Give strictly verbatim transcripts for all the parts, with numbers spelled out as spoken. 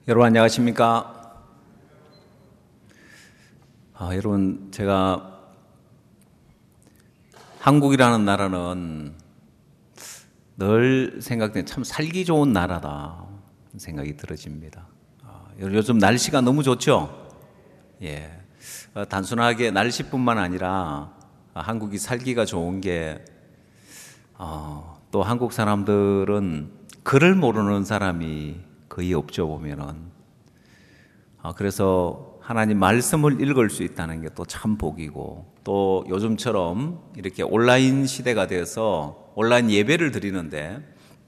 여러분 안녕하십니까? 아, 여러분 제가 한국이라는 나라는 늘 생각되는 참 살기 좋은 나라다 생각이 들어집니다. 아, 요즘 날씨가 너무 좋죠? 예, 어, 단순하게 날씨뿐만 아니라 아, 한국이 살기가 좋은 게 어, 또 한국 사람들은 글을 모르는 사람이 거의 없죠 보면은. 아, 그래서 하나님 말씀을 읽을 수 있다는 게 또 참 복이고, 또 요즘처럼 이렇게 온라인 시대가 되어서 온라인 예배를 드리는데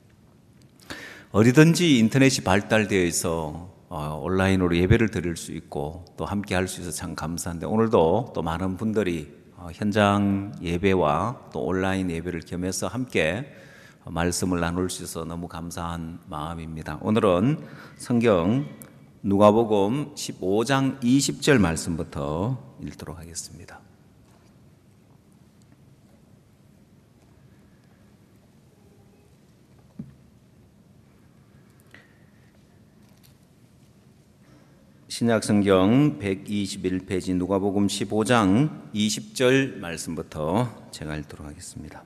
어디든지 인터넷이 발달되어 있어 어, 온라인으로 예배를 드릴 수 있고 또 함께 할 수 있어서 참 감사한데, 오늘도 또 많은 분들이 어, 현장 예배와 또 온라인 예배를 겸해서 함께 말씀을 나눌 수 있어서 너무 감사한 마음입니다. 오늘은 성경 누가복음 십오 장 이십 절 말씀부터 읽도록 하겠습니다. 신약성경 백이십일 페이지 누가복음 십오 장 이십 절 말씀부터 제가 읽도록 하겠습니다.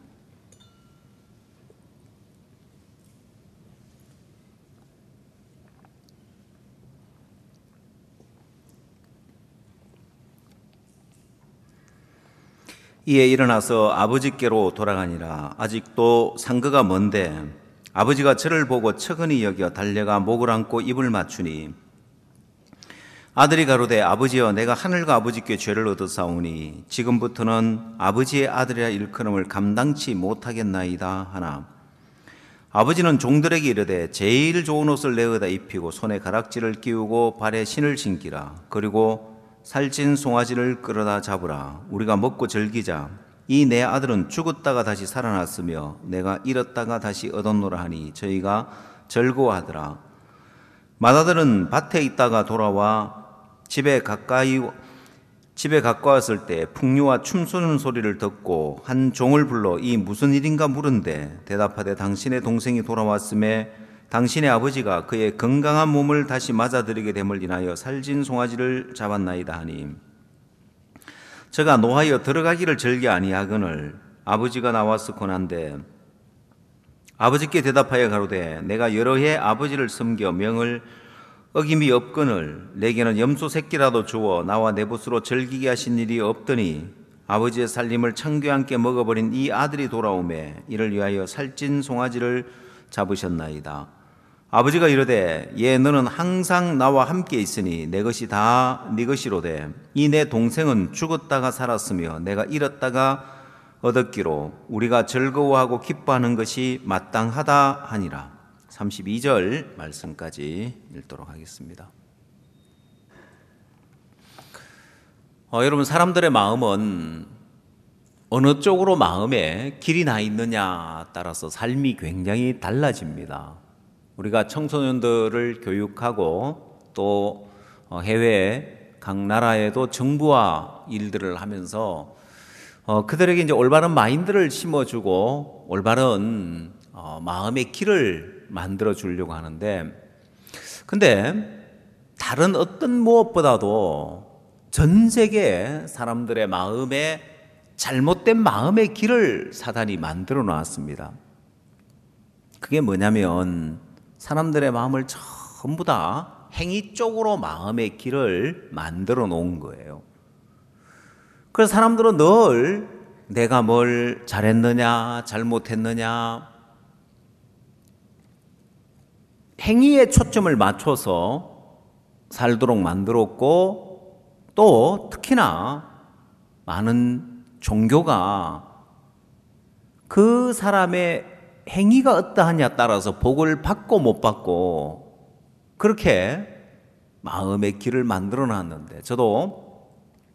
이에 일어나서 아버지께로 돌아가니라. 아직도 상거가 먼데 아버지가 저를 보고 측은히 여겨 달려가 목을 안고 입을 맞추니, 아들이 가로되 아버지여, 내가 하늘과 아버지께 죄를 얻었사오니 지금부터는 아버지의 아들이라 일컬음을 감당치 못하겠나이다 하나, 아버지는 종들에게 이르되 제일 좋은 옷을 내어다 입히고 손에 가락지를 끼우고 발에 신을 신기라. 그리고 살찐 송아지를 끌어다 잡으라. 우리가 먹고 즐기자. 이 내 아들은 죽었다가 다시 살아났으며 내가 잃었다가 다시 얻었노라 하니 저희가 즐거워하더라. 맏아들은 밭에 있다가 돌아와 집에 가까이 집에 가까웠을 때 풍류와 춤추는 소리를 듣고 한 종을 불러 이 무슨 일인가 물은데, 대답하되 당신의 동생이 돌아왔음에 당신의 아버지가 그의 건강한 몸을 다시 맞아들이게 됨을 인하여 살진 송아지를 잡았나이다 하니, 저가 노하여 들어가기를 즐겨 아니하거늘 아버지가 나와서 권한대 아버지께 대답하여 가로되 내가 여러 해 아버지를 섬겨 명을 어김이 없거늘 내게는 염소 새끼라도 주어 나와 내 붓으로 즐기게 하신 일이 없더니 아버지의 살림을 창교함께 먹어버린 이 아들이 돌아오매 이를 위하여 살찐 송아지를 잡으셨나이다. 아버지가 이르되 예, 너는 항상 나와 함께 있으니 내 것이 다 네 것이로되 이 내 동생은 죽었다가 살았으며 내가 잃었다가 얻었기로 우리가 즐거워하고 기뻐하는 것이 마땅하다 하니라. 삼십이 절 말씀까지 읽도록 하겠습니다. 어, 여러분, 사람들의 마음은 어느 쪽으로 마음에 길이 나 있느냐 따라서 삶이 굉장히 달라집니다. 우리가 청소년들을 교육하고 또 해외 각 나라에도 정부와 일들을 하면서 어, 그들에게 이제 올바른 마인드를 심어주고 올바른 어, 마음의 길을 만들어 주려고 하는데, 근데 다른 어떤 무엇보다도 전 세계 사람들의 마음에 잘못된 마음의 길을 사단이 만들어 놨습니다. 그게 뭐냐면 사람들의 마음을 전부 다 행위 쪽으로 마음의 길을 만들어 놓은 거예요. 그래서 사람들은 늘 내가 뭘 잘했느냐 잘못했느냐 행위에 초점을 맞춰서 살도록 만들었고, 또 특히나 많은 종교가 그 사람의 행위가 어떠하냐에 따라서 복을 받고 못 받고 그렇게 마음의 길을 만들어 놨는데, 저도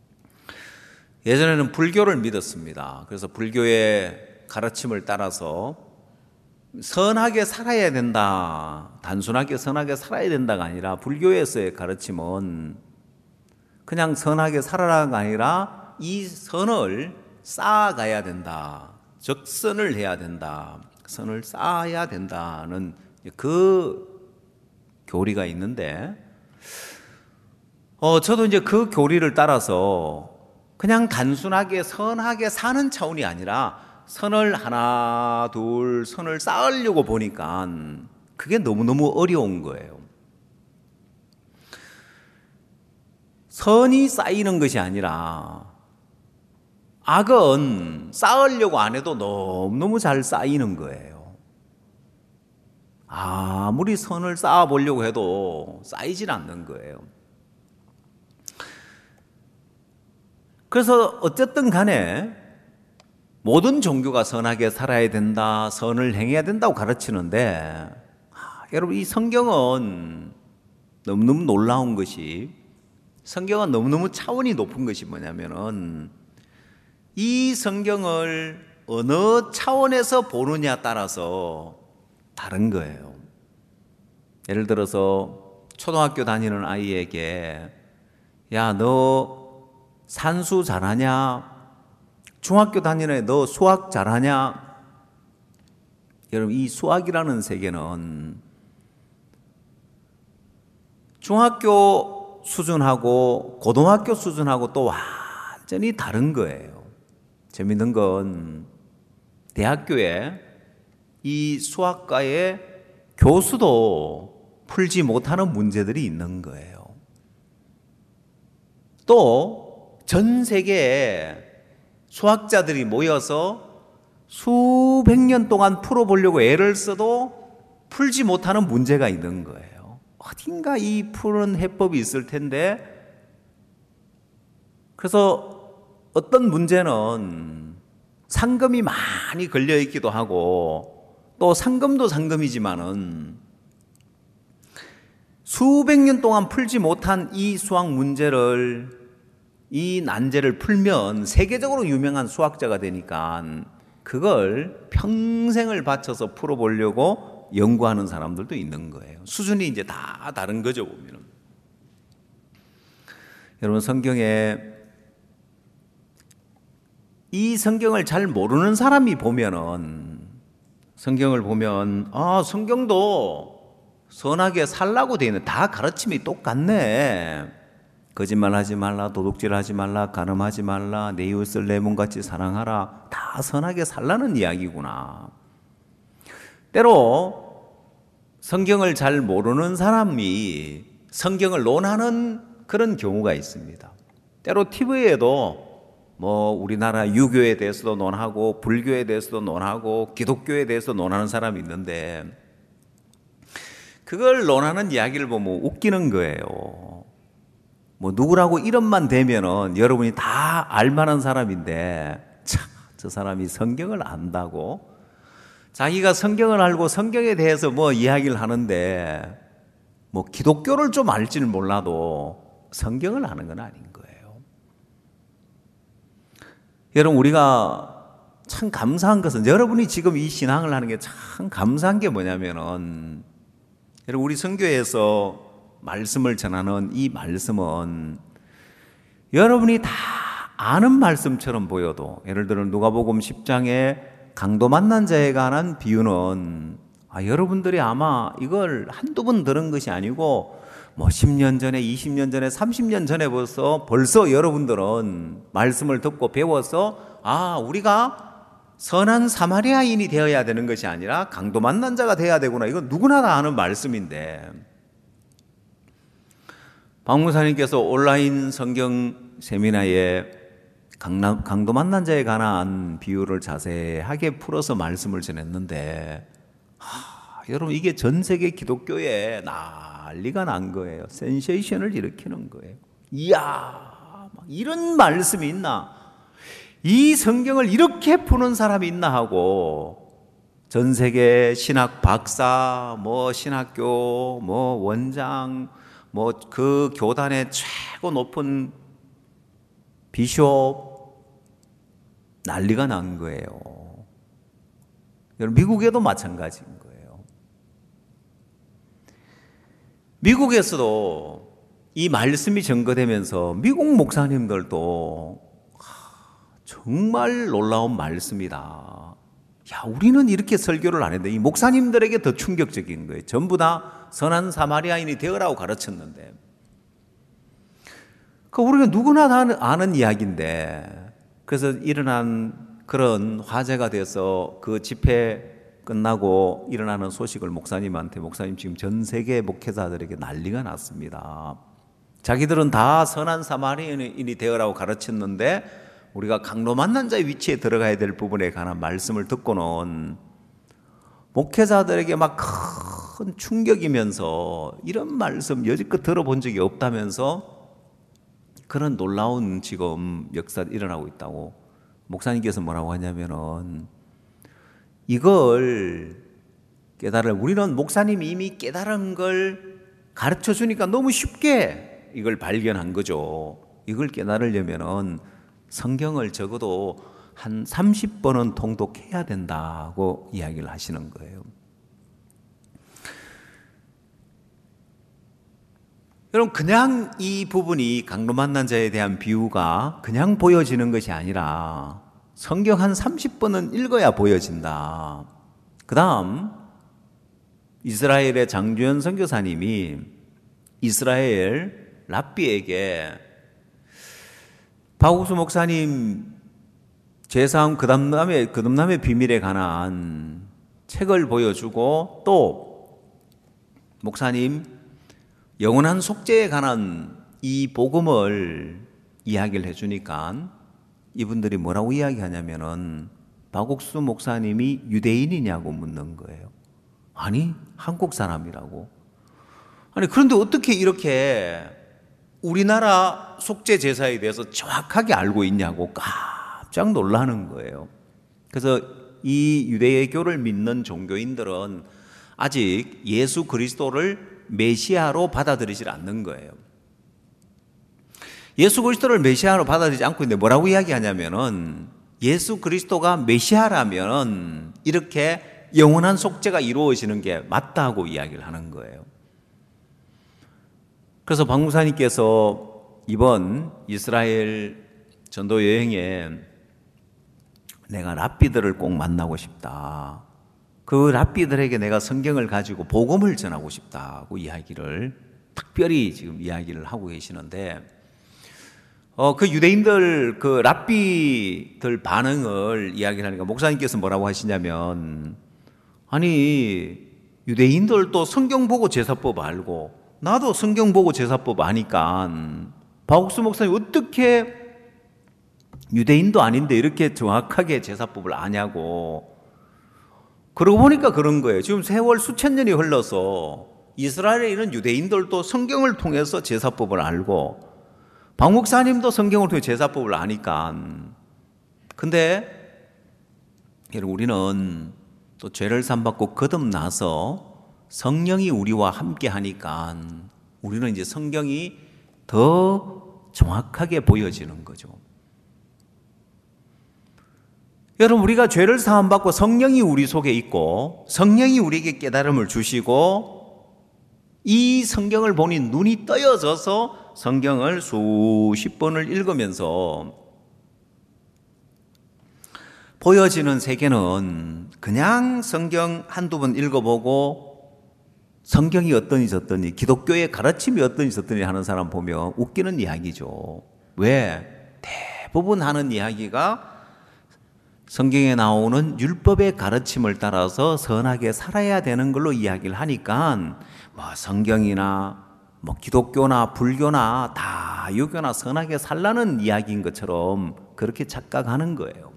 예전에는 불교를 믿었습니다. 그래서 불교의 가르침을 따라서 선하게 살아야 된다, 단순하게 선하게 살아야 된다가 아니라, 불교에서의 가르침은 그냥 선하게 살아라가 아니라 이 선을 쌓아가야 된다, 즉 선을 해야 된다, 선을 쌓아야 된다는 그 교리가 있는데, 어, 저도 이제 그 교리를 따라서 그냥 단순하게 선하게 사는 차원이 아니라 선을 하나, 둘, 선을 쌓으려고 보니까 그게 너무너무 어려운 거예요. 선이 쌓이는 것이 아니라 악은 쌓으려고 안 해도 너무너무 잘 쌓이는 거예요. 아무리 선을 쌓아보려고 해도 쌓이질 않는 거예요. 그래서 어쨌든 간에 모든 종교가 선하게 살아야 된다, 선을 행해야 된다고 가르치는데, 아, 여러분 이 성경은 너무너무 놀라운 것이, 성경은 너무너무 차원이 높은 것이 뭐냐면은 이 성경을 어느 차원에서 보느냐 따라서 다른 거예요. 예를 들어서 초등학교 다니는 아이에게 야, 너 산수 잘하냐? 중학교 다니는 너 수학 잘하냐? 여러분 이 수학이라는 세계는 중학교 수준하고 고등학교 수준하고 또 완전히 다른 거예요. 재밌는 건 대학교에 이 수학과의 교수도 풀지 못하는 문제들이 있는 거예요. 또 전 세계에 수학자들이 모여서 수백 년 동안 풀어보려고 애를 써도 풀지 못하는 문제가 있는 거예요. 어딘가 이 푸는 해법이 있을 텐데, 그래서 어떤 문제는 상금이 많이 걸려있기도 하고 또 상금도 상금이지만은 수백 년 동안 풀지 못한 이 수학 문제를, 이 난제를 풀면 세계적으로 유명한 수학자가 되니까 그걸 평생을 바쳐서 풀어보려고 연구하는 사람들도 있는 거예요. 수준이 이제 다 다른 거죠, 보면은. 여러분, 성경에 이 성경을 잘 모르는 사람이 보면은, 성경을 보면, 아, 성경도 선하게 살라고 되어 있는, 다 가르침이 똑같네. 거짓말하지 말라, 도둑질하지 말라, 간음하지 말라, 내 이웃을 내 몸같이 사랑하라. 다 선하게 살라는 이야기구나. 때로 성경을 잘 모르는 사람이 성경을 논하는 그런 경우가 있습니다. 때로 티비에도 뭐 우리나라 유교에 대해서도 논하고 불교에 대해서도 논하고 기독교에 대해서 논하는 사람이 있는데, 그걸 논하는 이야기를 보면 웃기는 거예요. 뭐 누구라고 이름만 대면은 여러분이 다 알만한 사람인데, 참, 저 사람이 성경을 안다고 자기가 성경을 알고 성경에 대해서 뭐 이야기를 하는데, 뭐 기독교를 좀 알지는 몰라도 성경을 아는 건 아닌 거예요. 여러분, 우리가 참 감사한 것은, 여러분이 지금 이 신앙을 하는 게 참 감사한 게 뭐냐면은, 여러분 우리 선교에서 말씀을 전하는 이 말씀은 여러분이 다 아는 말씀처럼 보여도, 예를 들어 누가복음 십 장에 강도 만난 자에 관한 비유는, 아, 여러분들이 아마 이걸 한두 번 들은 것이 아니고 뭐 십 년 전에, 이십 년 전에, 삼십 년 전에 벌써 벌써 여러분들은 말씀을 듣고 배워서, 아, 우리가 선한 사마리아인이 되어야 되는 것이 아니라 강도 만난 자가 되어야 되구나. 이건 누구나 다 아는 말씀인데, 박 목사님께서 온라인 성경 세미나에 강남, 강도 만난 자에 관한 비유를 자세하게 풀어서 말씀을 전했는데, 하, 여러분 이게 전 세계 기독교에 난리가 난 거예요. 센세이션을 일으키는 거예요. 이야, 막 이런 말씀이 있나? 이 성경을 이렇게 푸는 사람이 있나 하고, 전 세계 신학 박사, 뭐 신학교, 뭐 원장, 뭐 그 교단의 최고 높은 비숍, 난리가 난 거예요. 여러분 미국에도 마찬가지인 거예요. 미국에서도 이 말씀이 전거되면서 미국 목사님들도 정말 놀라운 말씀이다. 야, 우리는 이렇게 설교를 안 했는데 이 목사님들에게 더 충격적인 거예요. 전부 다 선한 사마리아인이 되어라고 가르쳤는데, 그 우리가 누구나 다 아는, 아는 이야기인데, 그래서 일어난 그런 화제가 돼서 그 집회 끝나고 일어나는 소식을 목사님한테, 목사님 지금 전 세계 목회자들에게 난리가 났습니다. 자기들은 다 선한 사마리아인이 되어라고 가르쳤는데 우리가 강로 만난 자의 위치에 들어가야 될 부분에 관한 말씀을 듣고는 목회자들에게 막 큰 충격이면서 이런 말씀 여지껏 들어본 적이 없다면서 그런 놀라운 지금 역사가 일어나고 있다고. 목사님께서 뭐라고 하냐면은 이걸 깨달을, 우리는 목사님이 이미 깨달은 걸 가르쳐 주니까 너무 쉽게 이걸 발견한 거죠. 이걸 깨달으려면은 성경을 적어도 한 삼십 번은 통독해야 된다고 이야기를 하시는 거예요. 여러분, 그냥 이 부분이 강로 만난 자에 대한 비유가 그냥 보여지는 것이 아니라 성경 한 삼십 번은 읽어야 보여진다. 그 다음 이스라엘의 장주연 선교사님이 이스라엘 랍비에게 박옥수 목사님 제사함 거듭남의, 거듭남의 비밀에 관한 책을 보여주고, 또 목사님 영원한 속죄에 관한 이 복음을 이야기를 해주니까 이분들이 뭐라고 이야기하냐면은 박옥수 목사님이 유대인이냐고 묻는 거예요. 아니, 한국 사람이라고. 아니, 그런데 어떻게 이렇게 우리나라 속죄 제사에 대해서 정확하게 알고 있냐고 깜짝 놀라는 거예요. 그래서 이 유대교를 믿는 종교인들은 아직 예수 그리스도를 메시아로 받아들이질 않는 거예요. 예수 그리스도를 메시아로 받아들이지 않고 있는데 뭐라고 이야기하냐면은 예수 그리스도가 메시아라면 이렇게 영원한 속죄가 이루어지는 게 맞다고 이야기를 하는 거예요. 그래서 박 목사님께서 이번 이스라엘 전도 여행에 내가 랍비들을 꼭 만나고 싶다. 그 랍비들에게 내가 성경을 가지고 복음을 전하고 싶다고 이야기를 특별히 지금 이야기를 하고 계시는데, 어, 그 유대인들, 그 랍비들 반응을 이야기를 하니까 목사님께서 뭐라고 하시냐면, 아니, 유대인들도 성경 보고 제사법 알고, 나도 성경 보고 제사법 아니까, 박옥수 목사님 어떻게 유대인도 아닌데 이렇게 정확하게 제사법을 아냐고. 그러고 보니까 그런 거예요. 지금 세월 수천 년이 흘러서 이스라엘에 있는 유대인들도 성경을 통해서 제사법을 알고 박 목사님도 성경을 통해 제사법을 아니까. 근데 여러분, 우리는 또 죄를 삼받고 거듭나서 성령이 우리와 함께 하니까 우리는 이제 성경이 더 정확하게 보여지는 거죠. 여러분, 우리가 죄를 사함받고 성령이 우리 속에 있고 성령이 우리에게 깨달음을 주시고 이 성경을 보니 눈이 떠여져서 성경을 수십 번을 읽으면서 보여지는 세계는 그냥 성경 한두 번 읽어보고 성경이 어떠니 저떠니 기독교의 가르침이 어떠니 저떠니 하는 사람 보면 웃기는 이야기죠. 왜? 대부분 하는 이야기가 성경에 나오는 율법의 가르침을 따라서 선하게 살아야 되는 걸로 이야기를 하니까 뭐 성경이나 뭐 기독교나 불교나 다 유교나 선하게 살라는 이야기인 것처럼 그렇게 착각하는 거예요.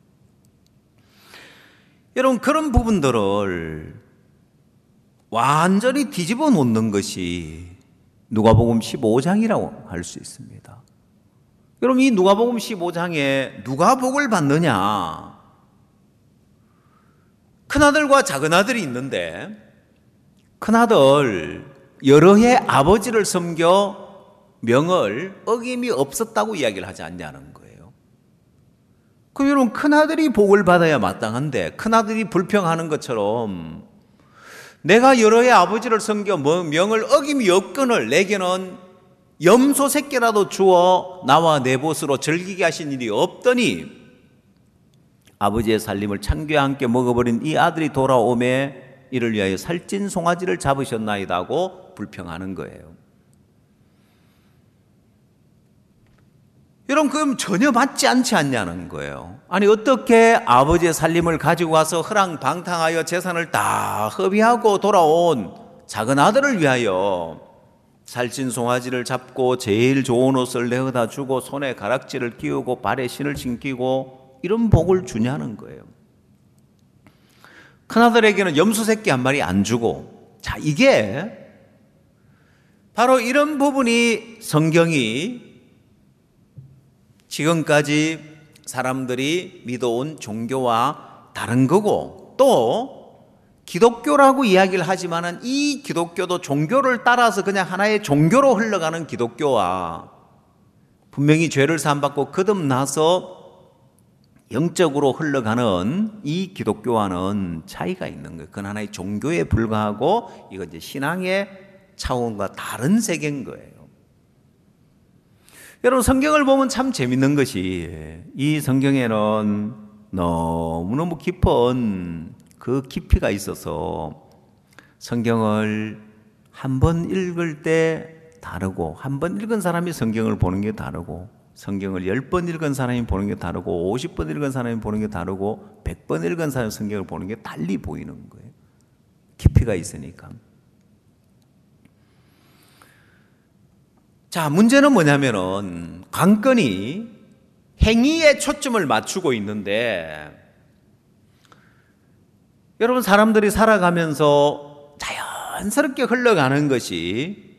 여러분, 그런 부분들을 완전히 뒤집어 놓는 것이 누가복음 십오 장이라고 할 수 있습니다. 여러분, 이 누가복음 십오 장에 누가 복을 받느냐? 큰아들과 작은아들이 있는데 큰아들 여러 해 아버지를 섬겨 명을 어김이 없었다고 이야기를 하지 않냐는 거예요. 그럼 여러분, 큰아들이 복을 받아야 마땅한데 큰아들이 불평하는 것처럼 내가 여러 해 아버지를 섬겨 명을 어김이 없거늘 내게는 염소 새끼라도 주어 나와 내 벗으로 즐기게 하신 일이 없더니 아버지의 살림을 창교와 함께 먹어버린 이 아들이 돌아오매 이를 위하여 살찐 송아지를 잡으셨나이다 고 불평하는 거예요. 여러분, 그럼 전혀 맞지 않지 않냐는 거예요. 아니, 어떻게 아버지의 살림을 가지고 와서 허랑방탕하여 재산을 다 허비하고 돌아온 작은 아들을 위하여 살찐 송아지를 잡고 제일 좋은 옷을 내어다 주고 손에 가락지를 끼우고 발에 신을 신기고 이런 복을 주냐는 거예요. 큰아들에게는 염소 새끼 한 마리 안 주고, 자, 이게 바로 이런 부분이 성경이 지금까지 사람들이 믿어온 종교와 다른 거고, 또 기독교라고 이야기를 하지만은 이 기독교도 종교를 따라서 그냥 하나의 종교로 흘러가는 기독교와 분명히 죄를 사함받고 거듭나서 영적으로 흘러가는 이 기독교와는 차이가 있는 거예요. 그건 하나의 종교에 불과하고 이건 이제 신앙의 차원과 다른 세계인 거예요. 여러분, 성경을 보면 참 재밌는 것이 이 성경에는 너무너무 깊은 그 깊이가 있어서 성경을 한 번 읽을 때 다르고, 한 번 읽은 사람이 성경을 보는 게 다르고, 성경을 열 번 읽은 사람이 보는 게 다르고, 오십 번 읽은 사람이 보는 게 다르고, 백 번 읽은 사람이 성경을 보는 게 달리 보이는 거예요. 깊이가 있으니까. 자, 문제는 뭐냐면은 관건이 행위에 초점을 맞추고 있는데, 여러분, 사람들이 살아가면서 자연스럽게 흘러가는 것이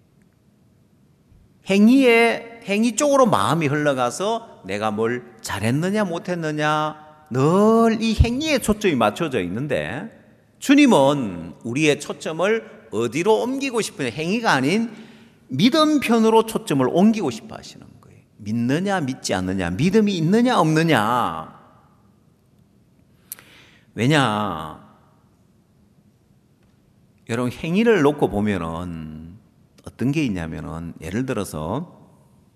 행위에, 행위 쪽으로 마음이 흘러가서 내가 뭘 잘했느냐 못했느냐 늘 이 행위에 초점이 맞춰져 있는데, 주님은 우리의 초점을 어디로 옮기고 싶으냐, 행위가 아닌 믿음 편으로 초점을 옮기고 싶어 하시는 거예요. 믿느냐 믿지 않느냐, 믿음이 있느냐 없느냐. 왜냐, 여러분, 행위를 놓고 보면은 어떤 게 있냐면은, 예를 들어서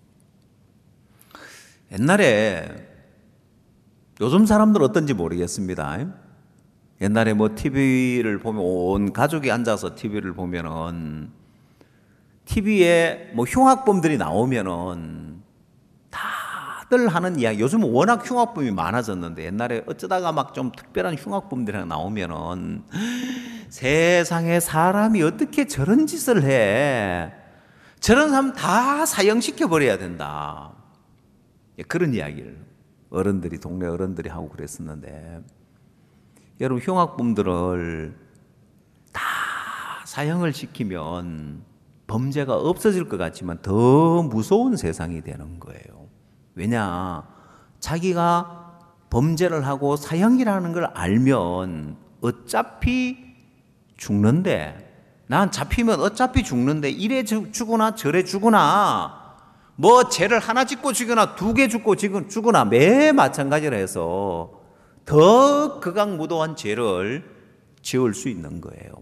옛날에, 요즘 사람들 어떤지 모르겠습니다. 옛날에 뭐 티비를 보면 온 가족이 앉아서 티비를 보면은 티비에 뭐 흉악범들이 나오면은 다들 하는 이야기, 요즘은 워낙 흉악범이 많아졌는데 옛날에 어쩌다가 막 좀 특별한 흉악범들이 나오면은 세상에 사람이 어떻게 저런 짓을 해, 저런 사람 다 사형시켜 버려야 된다, 그런 이야기를 어른들이, 동네 어른들이 하고 그랬었는데, 여러분, 흉악범들을 다 사형을 시키면 범죄가 없어질 것 같지만 더 무서운 세상이 되는 거예요. 왜냐, 자기가 범죄를 하고 사형이라는 걸 알면 어차피 죽는데, 난 잡히면 어차피 죽는데 이래 죽거나 저래 죽거나, 뭐 죄를 하나 짓고 죽거나 두 개 죽고 죽거나 매 마찬가지라 해서 더 극악무도한 죄를 지을 수 있는 거예요.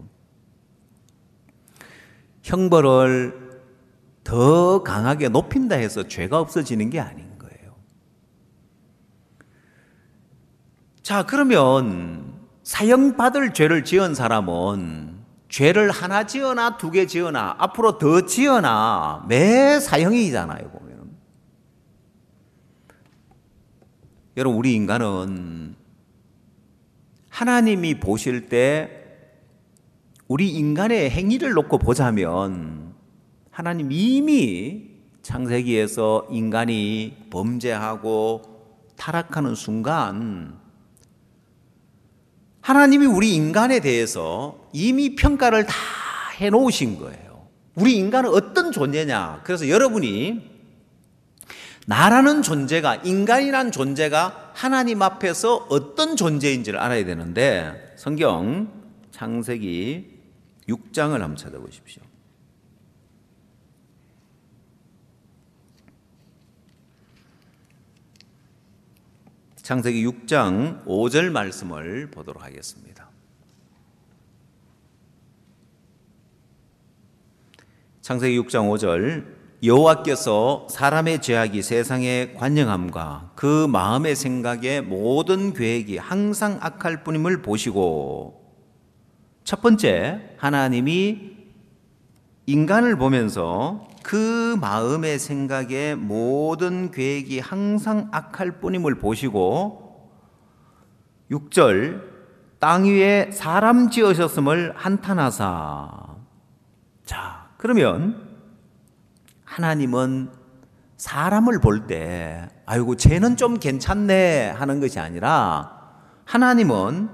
형벌을 더 강하게 높인다 해서 죄가 없어지는 게 아닌 거예요. 자, 그러면 사형받을 죄를 지은 사람은 죄를 하나 지어나 두 개 지어나 앞으로 더 지어나 매 사형이잖아요, 보면. 여러분, 우리 인간은 하나님이 보실 때 우리 인간의 행위를 놓고 보자면 하나님 이미 창세기에서 인간이 범죄하고 타락하는 순간 하나님이 우리 인간에 대해서 이미 평가를 다 해놓으신 거예요. 우리 인간은 어떤 존재냐. 그래서 여러분이 나라는 존재가, 인간이란 존재가 하나님 앞에서 어떤 존재인지를 알아야 되는데, 성경 창세기 육 장을 한번 찾아보십시오. 창세기 육 장 오 절 말씀을 보도록 하겠습니다. 창세기 육 장 오 절, 여호와께서 사람의 죄악이 세상에 관영함과 그 마음의 생각의 모든 계획이 항상 악할 뿐임을 보시고, 첫 번째, 하나님이 인간을 보면서 그 마음의 생각에 모든 계획이 항상 악할 뿐임을 보시고 육 절 땅 위에 사람 지으셨음을 한탄하사. 자, 그러면 하나님은 사람을 볼 때 아이고 쟤는 좀 괜찮네 하는 것이 아니라 하나님은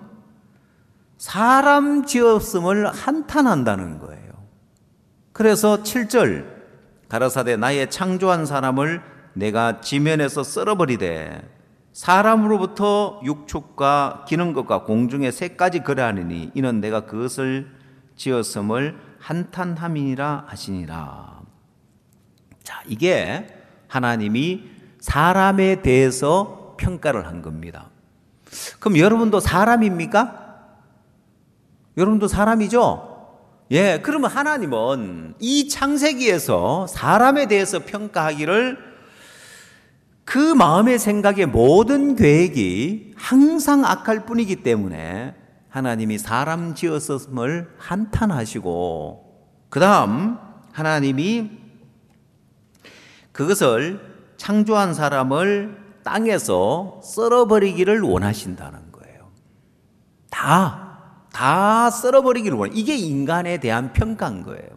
사람 지었음을 한탄한다는 거예요. 그래서 칠 절 가라사대 나의 창조한 사람을 내가 지면에서 썰어버리되 사람으로부터 육축과 기는 것과 공중의 새까지 그러하니 이는 내가 그것을 지었음을 한탄함이니라 하시니라. 자, 이게 하나님이 사람에 대해서 평가를 한 겁니다. 그럼 여러분도 사람입니까? 여러분도 사람이죠? 예, 그러면 하나님은 이 창세기에서 사람에 대해서 평가하기를 그 마음의 생각의 모든 계획이 항상 악할 뿐이기 때문에 하나님이 사람 지었음을 한탄하시고 그 다음 하나님이 그것을 창조한 사람을 땅에서 썰어버리기를 원하신다는 거예요. 다, 다 썰어버리기를 원해요. 이게 인간에 대한 평가인 거예요.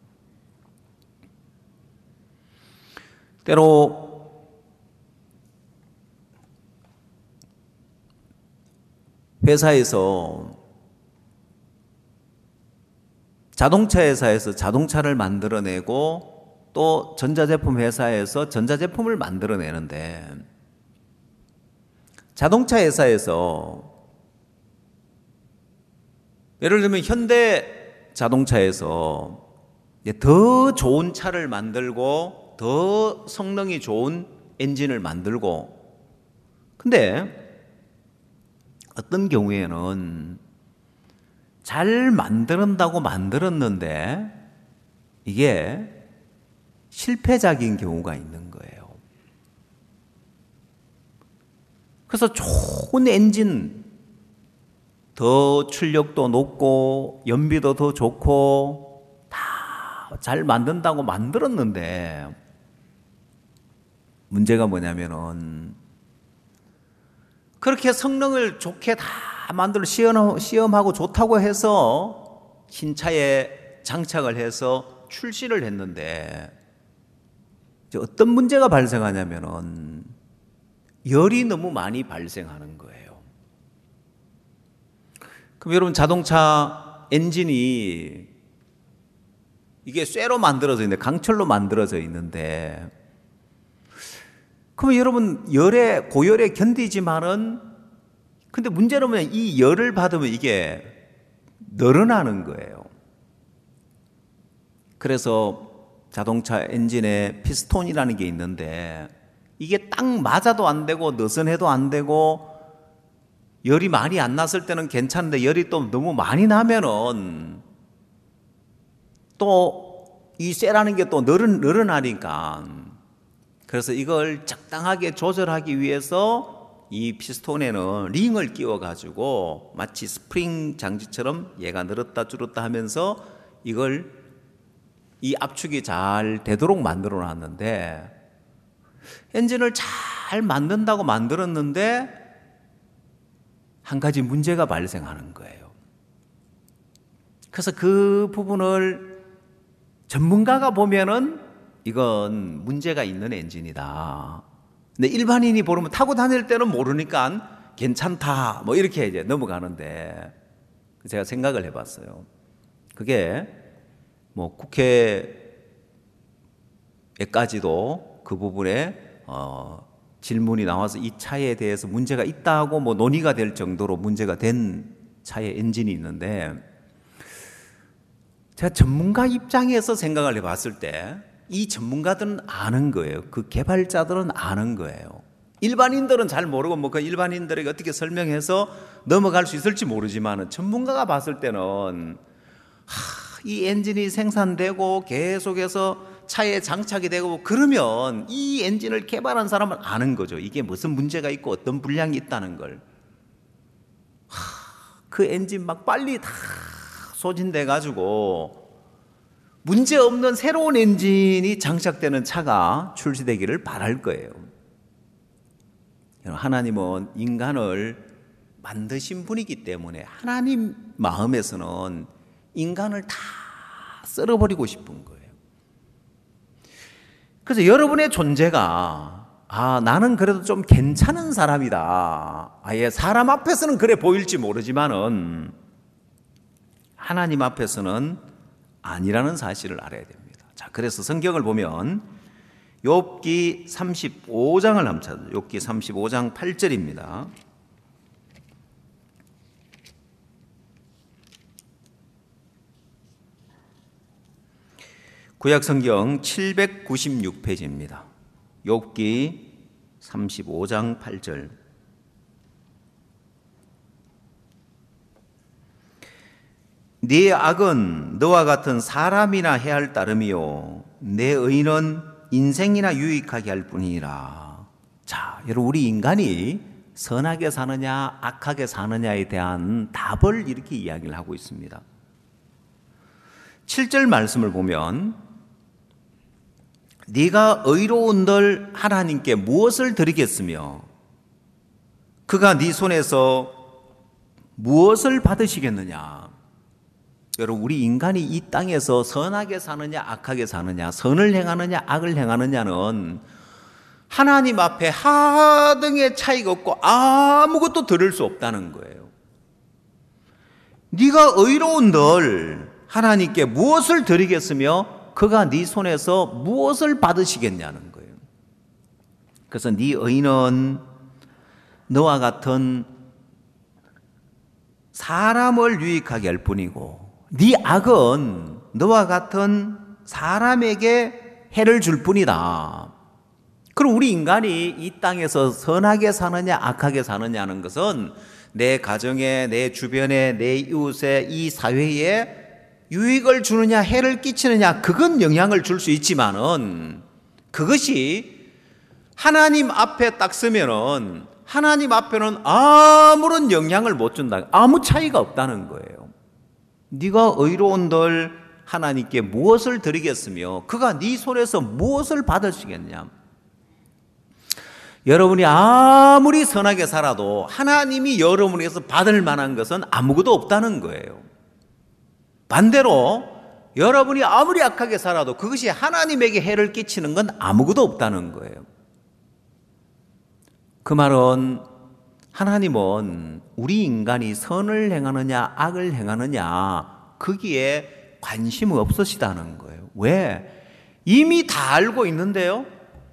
때로 회사에서 자동차 회사에서 자동차를 만들어내고 또 전자제품 회사에서 전자제품을 만들어내는데 자동차 회사에서 예를 들면 현대 자동차에서 더 좋은 차를 만들고 더 성능이 좋은 엔진을 만들고 근데 어떤 경우에는 잘 만든다고 만들었는데 이게 실패작인 경우가 있는 거예요. 그래서 좋은 엔진, 더 출력도 높고 연비도 더 좋고 다 잘 만든다고 만들었는데 문제가 뭐냐면은 그렇게 성능을 좋게 다 만들어 시험하고 좋다고 해서 신차에 장착을 해서 출시를 했는데 어떤 문제가 발생하냐면은 열이 너무 많이 발생하는 거예요. 그럼 여러분 자동차 엔진이 이게 쇠로 만들어져 있는데 강철로 만들어져 있는데 그러면 여러분 열에 고열에 견디지만은 근데 문제는 뭐냐 이 열을 받으면 이게 늘어나는 거예요. 그래서 자동차 엔진에 피스톤이라는 게 있는데 이게 딱 맞아도 안 되고 느슨해도 안 되고 열이 많이 안 났을 때는 괜찮은데 열이 또 너무 많이 나면은 또 이 쇠라는 게 또 늘어나니까 그래서 이걸 적당하게 조절하기 위해서 이 피스톤에는 링을 끼워가지고 마치 스프링 장치처럼 얘가 늘었다 줄었다 하면서 이걸 이 압축이 잘 되도록 만들어 놨는데 엔진을 잘 만든다고 만들었는데 한 가지 문제가 발생하는 거예요. 그래서 그 부분을 전문가가 보면은 이건 문제가 있는 엔진이다. 근데 일반인이 보면 타고 다닐 때는 모르니까 괜찮다. 뭐 이렇게 이제 넘어가는데 제가 생각을 해봤어요. 그게 뭐 국회에까지도 그 부분에 어 질문이 나와서 이 차에 대해서 문제가 있다고 뭐 논의가 될 정도로 문제가 된 차의 엔진이 있는데 제가 전문가 입장에서 생각을 해봤을 때 이 전문가들은 아는 거예요. 그 개발자들은 아는 거예요. 일반인들은 잘 모르고 뭐 그 일반인들에게 어떻게 설명해서 넘어갈 수 있을지 모르지만 전문가가 봤을 때는 하, 이 엔진이 생산되고 계속해서 차에 장착이 되고 그러면 이 엔진을 개발한 사람은 아는 거죠. 이게 무슨 문제가 있고 어떤 불량이 있다는 걸. 하, 그 엔진 막 빨리 다 소진돼 가지고 문제 없는 새로운 엔진이 장착되는 차가 출시되기를 바랄 거예요. 하나님은 인간을 만드신 분이기 때문에 하나님 마음에서는 인간을 다 썰어버리고 싶은 거예요. 그래서 여러분의 존재가 아, 나는 그래도 좀 괜찮은 사람이다. 아예 사람 앞에서는 그래 보일지 모르지만은 하나님 앞에서는 아니라는 사실을 알아야 됩니다. 자, 그래서 성경을 보면 욥기 삼십오 장을 한번 찾아요. 욥기 삼십오 장 팔 절입니다. 구약 성경 칠백구십육 페이지입니다. 욥기 삼십오 장 팔 절. 네 악은 너와 같은 사람이나 해할 따름이요 내 의는 인생이나 유익하게 할 뿐이니라. 자, 여러분, 우리 인간이 선하게 사느냐 악하게 사느냐에 대한 답을 이렇게 이야기를 하고 있습니다. 칠 절 말씀을 보면 네가 의로운들 하나님께 무엇을 드리겠으며 그가 네 손에서 무엇을 받으시겠느냐. 여러분, 우리 인간이 이 땅에서 선하게 사느냐 악하게 사느냐, 선을 행하느냐 악을 행하느냐는 하나님 앞에 하등의 차이가 없고 아무것도 들을 수 없다는 거예요. 네가 의로운들 하나님께 무엇을 드리겠으며 그가 네 손에서 무엇을 받으시겠냐는 거예요. 그래서 네 의는 너와 같은 사람을 유익하게 할 뿐이고 네 악은 너와 같은 사람에게 해를 줄 뿐이다. 그럼 우리 인간이 이 땅에서 선하게 사느냐 악하게 사느냐는 것은 내 가정에, 내 주변에, 내 이웃에, 이 사회에 유익을 주느냐 해를 끼치느냐, 그건 영향을 줄 수 있지만은 그것이 하나님 앞에 딱 서면은 하나님 앞에는 아무런 영향을 못 준다. 아무 차이가 없다는 거예요. 네가 의로운들 하나님께 무엇을 드리겠으며 그가 네 손에서 무엇을 받으시겠냐. 여러분이 아무리 선하게 살아도 하나님이 여러분에게서 받을 만한 것은 아무것도 없다는 거예요. 반대로 여러분이 아무리 악하게 살아도 그것이 하나님에게 해를 끼치는 건 아무것도 없다는 거예요. 그 말은 하나님은 우리 인간이 선을 행하느냐 악을 행하느냐 거기에 관심 없으시다는 거예요. 왜? 이미 다 알고 있는데요.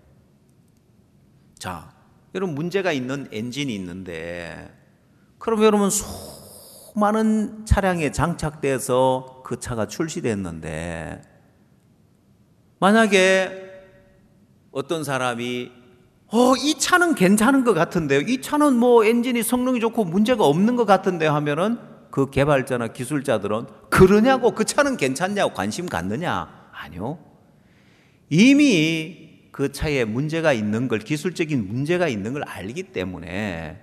자, 여러분, 문제가 있는 엔진이 있는데 그럼 여러분 수많은 차량에 장착돼서 그 차가 출시됐는데 만약에 어떤 사람이 어, 이 차는 괜찮은 것 같은데요. 이 차는 뭐 엔진이 성능이 좋고 문제가 없는 것 같은데요 하면은 그 개발자나 기술자들은 그러냐고, 그 차는 괜찮냐고 관심 갖느냐? 아니요. 이미 그 차에 문제가 있는 걸, 기술적인 문제가 있는 걸 알기 때문에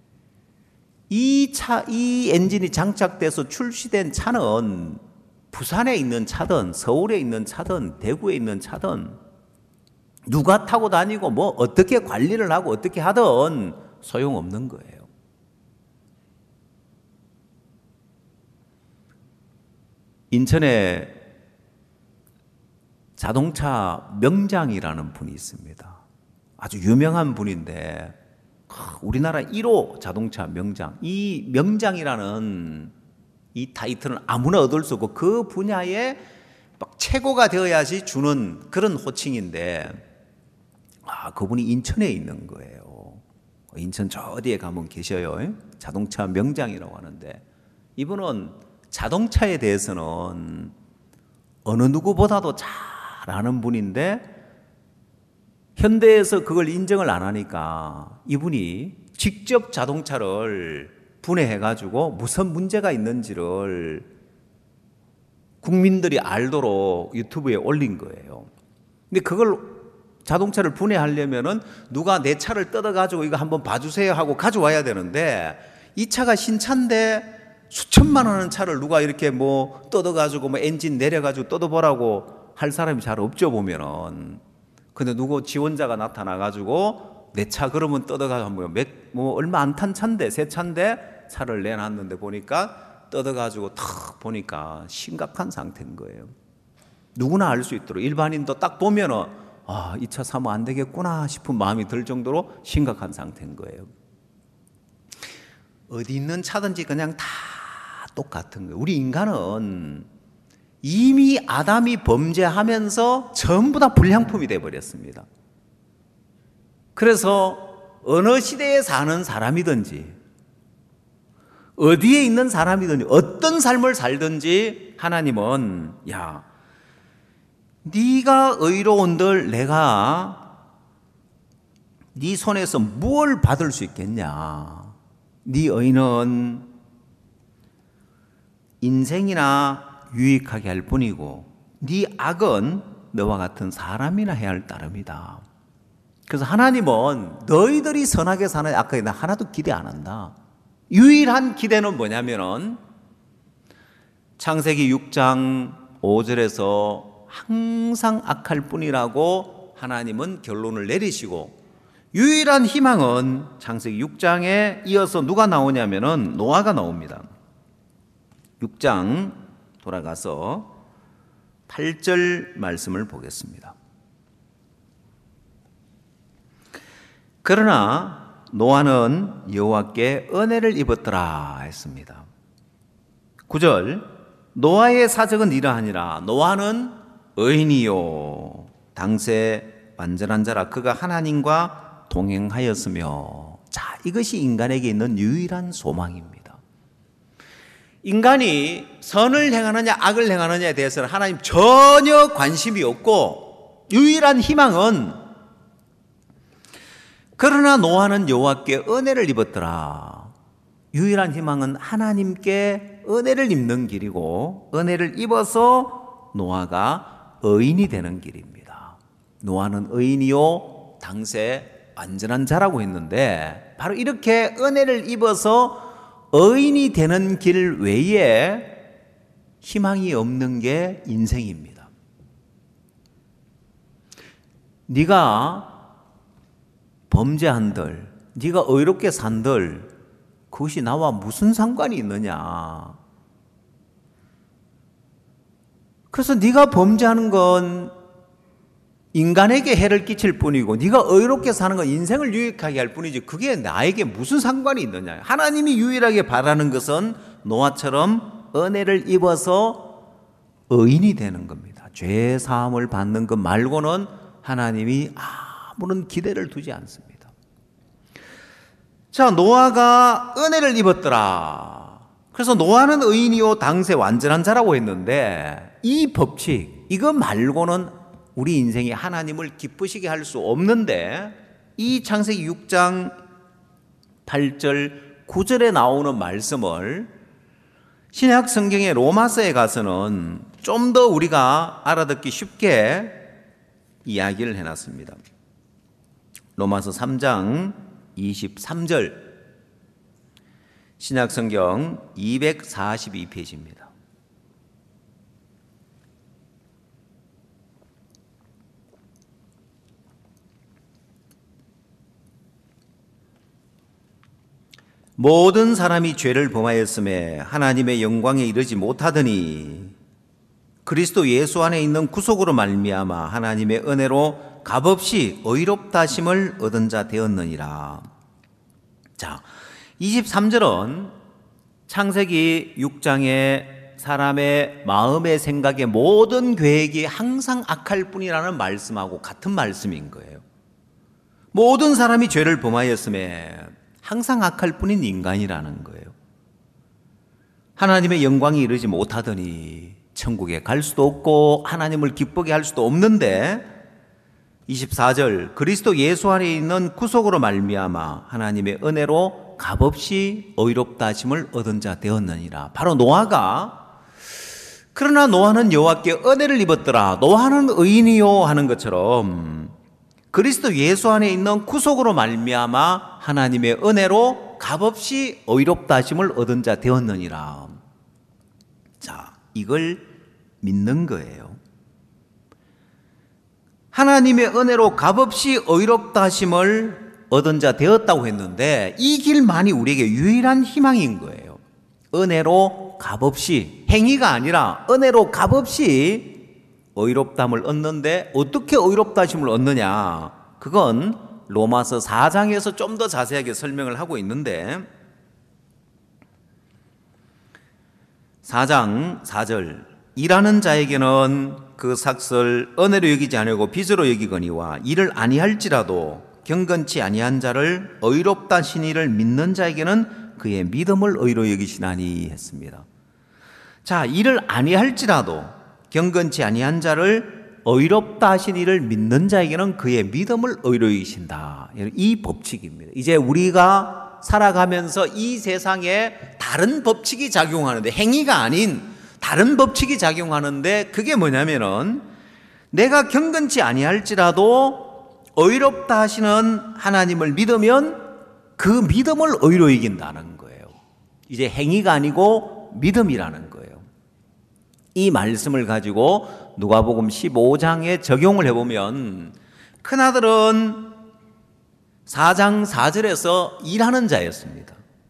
이 차, 이 엔진이 장착돼서 출시된 차는 부산에 있는 차든 서울에 있는 차든 대구에 있는 차든 누가 타고 다니고 뭐 어떻게 관리를 하고 어떻게 하든 소용없는 거예요. 인천에 자동차 명장이라는 분이 있습니다. 아주 유명한 분인데 우리나라 일 호 자동차 명장, 이 명장이라는 이 타이틀은 아무나 얻을 수 없고 그 분야에 막 최고가 되어야지 주는 그런 호칭인데 아, 그분이 인천에 있는 거예요. 인천 저 어디에 가면 계셔요. 자동차 명장이라고 하는데 이분은 자동차에 대해서는 어느 누구보다도 잘 아는 분인데 현대에서 그걸 인정을 안 하니까 이분이 직접 자동차를 분해해가지고 무슨 문제가 있는지를 국민들이 알도록 유튜브에 올린 거예요. 근데 그걸 자동차를 분해하려면은 누가 내 차를 뜯어가지고 이거 한번 봐주세요 하고 가져와야 되는데 이 차가 신차인데 수천만 원 하는 차를 누가 이렇게 뭐 뜯어가지고 뭐 엔진 내려가지고 뜯어보라고 할 사람이 잘 없죠, 보면은. 근데 누구 지원자가 나타나가지고 내 차 그러면 뜯어가지고 뭐, 몇, 뭐 얼마 안 탄 차인데, 새 차인데 차를 내놨는데 보니까 뜯어가지고 탁 보니까 심각한 상태인 거예요. 누구나 알 수 있도록 일반인도 딱 보면은 아, 이 차 사면 안 되겠구나 싶은 마음이 들 정도로 심각한 상태인 거예요. 어디 있는 차든지 그냥 다 똑같은 거예요. 우리 인간은 이미 아담이 범죄하면서 전부 다 불량품이 되어버렸습니다. 그래서 어느 시대에 사는 사람이든지 어디에 있는 사람이든지 어떤 삶을 살든지 하나님은 야, 네가 의로운들 내가 네 손에서 무엇을 받을 수 있겠냐. 네 의는 인생이나 유익하게 할 뿐이고 네 악은 너와 같은 사람이나 해야 할 따름이다. 그래서 하나님은 너희들이 선하게 사는 아까 나 하나도 기대 안 한다. 유일한 기대는 뭐냐면은 창세기 육 장 오 절에서 항상 악할 뿐이라고 하나님은 결론을 내리시고 유일한 희망은 창세기 육 장에 이어서 누가 나오냐면은 노아가 나옵니다. 육 장 돌아가서 팔 절 말씀을 보겠습니다. 그러나 노아는 여호와께 은혜를 입었더라 했습니다. 구 절 노아의 사적은 이러하니라. 노아는 의인이요 당세 완전한 자라. 그가 하나님과 동행하였으며. 자, 이것이 인간에게 있는 유일한 소망입니다. 인간이 선을 행하느냐 악을 행하느냐에 대해서는 하나님 전혀 관심이 없고 유일한 희망은 그러나 노아는 여호와께 은혜를 입었더라. 유일한 희망은 하나님께 은혜를 입는 길이고 은혜를 입어서 노아가 의인이 되는 길입니다. 노아는 의인이요 당세 완전한 자라고 했는데 바로 이렇게 은혜를 입어서 의인이 되는 길 외에 희망이 없는 게 인생입니다. 네가 범죄한들, 네가 의롭게 산들 그것이 나와 무슨 상관이 있느냐. 그래서 네가 범죄하는 건 인간에게 해를 끼칠 뿐이고 네가 의롭게 사는 건 인생을 유익하게 할 뿐이지 그게 나에게 무슨 상관이 있느냐. 하나님이 유일하게 바라는 것은 노아처럼 은혜를 입어서 의인이 되는 겁니다. 죄 사함을 받는 것 말고는 하나님이 아무런 기대를 두지 않습니다. 자, 노아가 은혜를 입었더라. 그래서 노아는 의인이요 당세 완전한 자라고 했는데 이 법칙 이거 말고는 우리 인생이 하나님을 기쁘시게 할 수 없는데 이 창세기 육 장 팔 절 구 절에 나오는 말씀을 신약 성경의 로마서에 가서는 좀 더 우리가 알아듣기 쉽게 이야기를 해놨습니다. 로마서 삼 장 이십삼 절 신약 성경 이백사십이 페이지입니다. 모든 사람이 죄를 범하였음에 하나님의 영광에 이르지 못하더니 그리스도 예수 안에 있는 구속으로 말미암아 하나님의 은혜로 값없이 의롭다 하심을 얻은 자 되었느니라. 자, 이십삼 절은 창세기 육 장의 사람의 마음의 생각의 모든 계획이 항상 악할 뿐이라는 말씀하고 같은 말씀인 거예요. 모든 사람이 죄를 범하였음에 항상 악할 뿐인 인간이라는 거예요. 하나님의 영광이 이르지 못하더니 천국에 갈 수도 없고 하나님을 기쁘게 할 수도 없는데 이십사 절 그리스도 예수 안에 있는 구속으로 말미암아 하나님의 은혜로 값없이 의롭다 하심을 얻은 자 되었느니라. 바로 노아가 그러나 노아는 여호와께 은혜를 입었더라. 노아는 의인이요 하는 것처럼 그리스도 예수 안에 있는 구속으로 말미암아 하나님의 은혜로 은혜로 값없이 의롭다 하심을 얻은 자 되었느니라. 자, 이걸 믿는 거예요. 하나님의 은혜로 값없이 의롭다 하심을 얻은 자 되었다고 했는데 이 길만이 우리에게 유일한 희망인 거예요. 은혜로 값없이, 행위가 아니라 은혜로 값없이 의롭다함을 얻는데 어떻게 의롭다 하심을 얻느냐? 그건 로마서 사 장에서 좀 더 자세하게 설명을 하고 있는데 사 장 사 절 일하는 자에게는 그 삭설 은혜로 여기지 아니하고 빚으로 여기거니와 이를 아니할지라도 경건치 아니한 자를 의롭다 하신 이를 믿는 자에게는 그의 믿음을 의로 여기시나니 했습니다. 자, 이를 아니할지라도 경건치 아니한 자를 의롭다 하신 이를 믿는 자에게는 그의 믿음을 의로 여기신다. 이 법칙입니다. 이제 우리가 살아가면서 이 세상에 다른 법칙이 작용하는데, 행위가 아닌 다른 법칙이 작용하는데 그게 뭐냐면은 내가 경건치 아니할지라도 의롭다 하시는 하나님을 믿으면 그 믿음을 의로 이긴다는 거예요. 이제 행위가 아니고 믿음이라는 거예요. 이 말씀을 가지고 누가복음 십오 장에 적용을 해보면 큰아들은 사 장 사 절에서 일하는 자였습니다.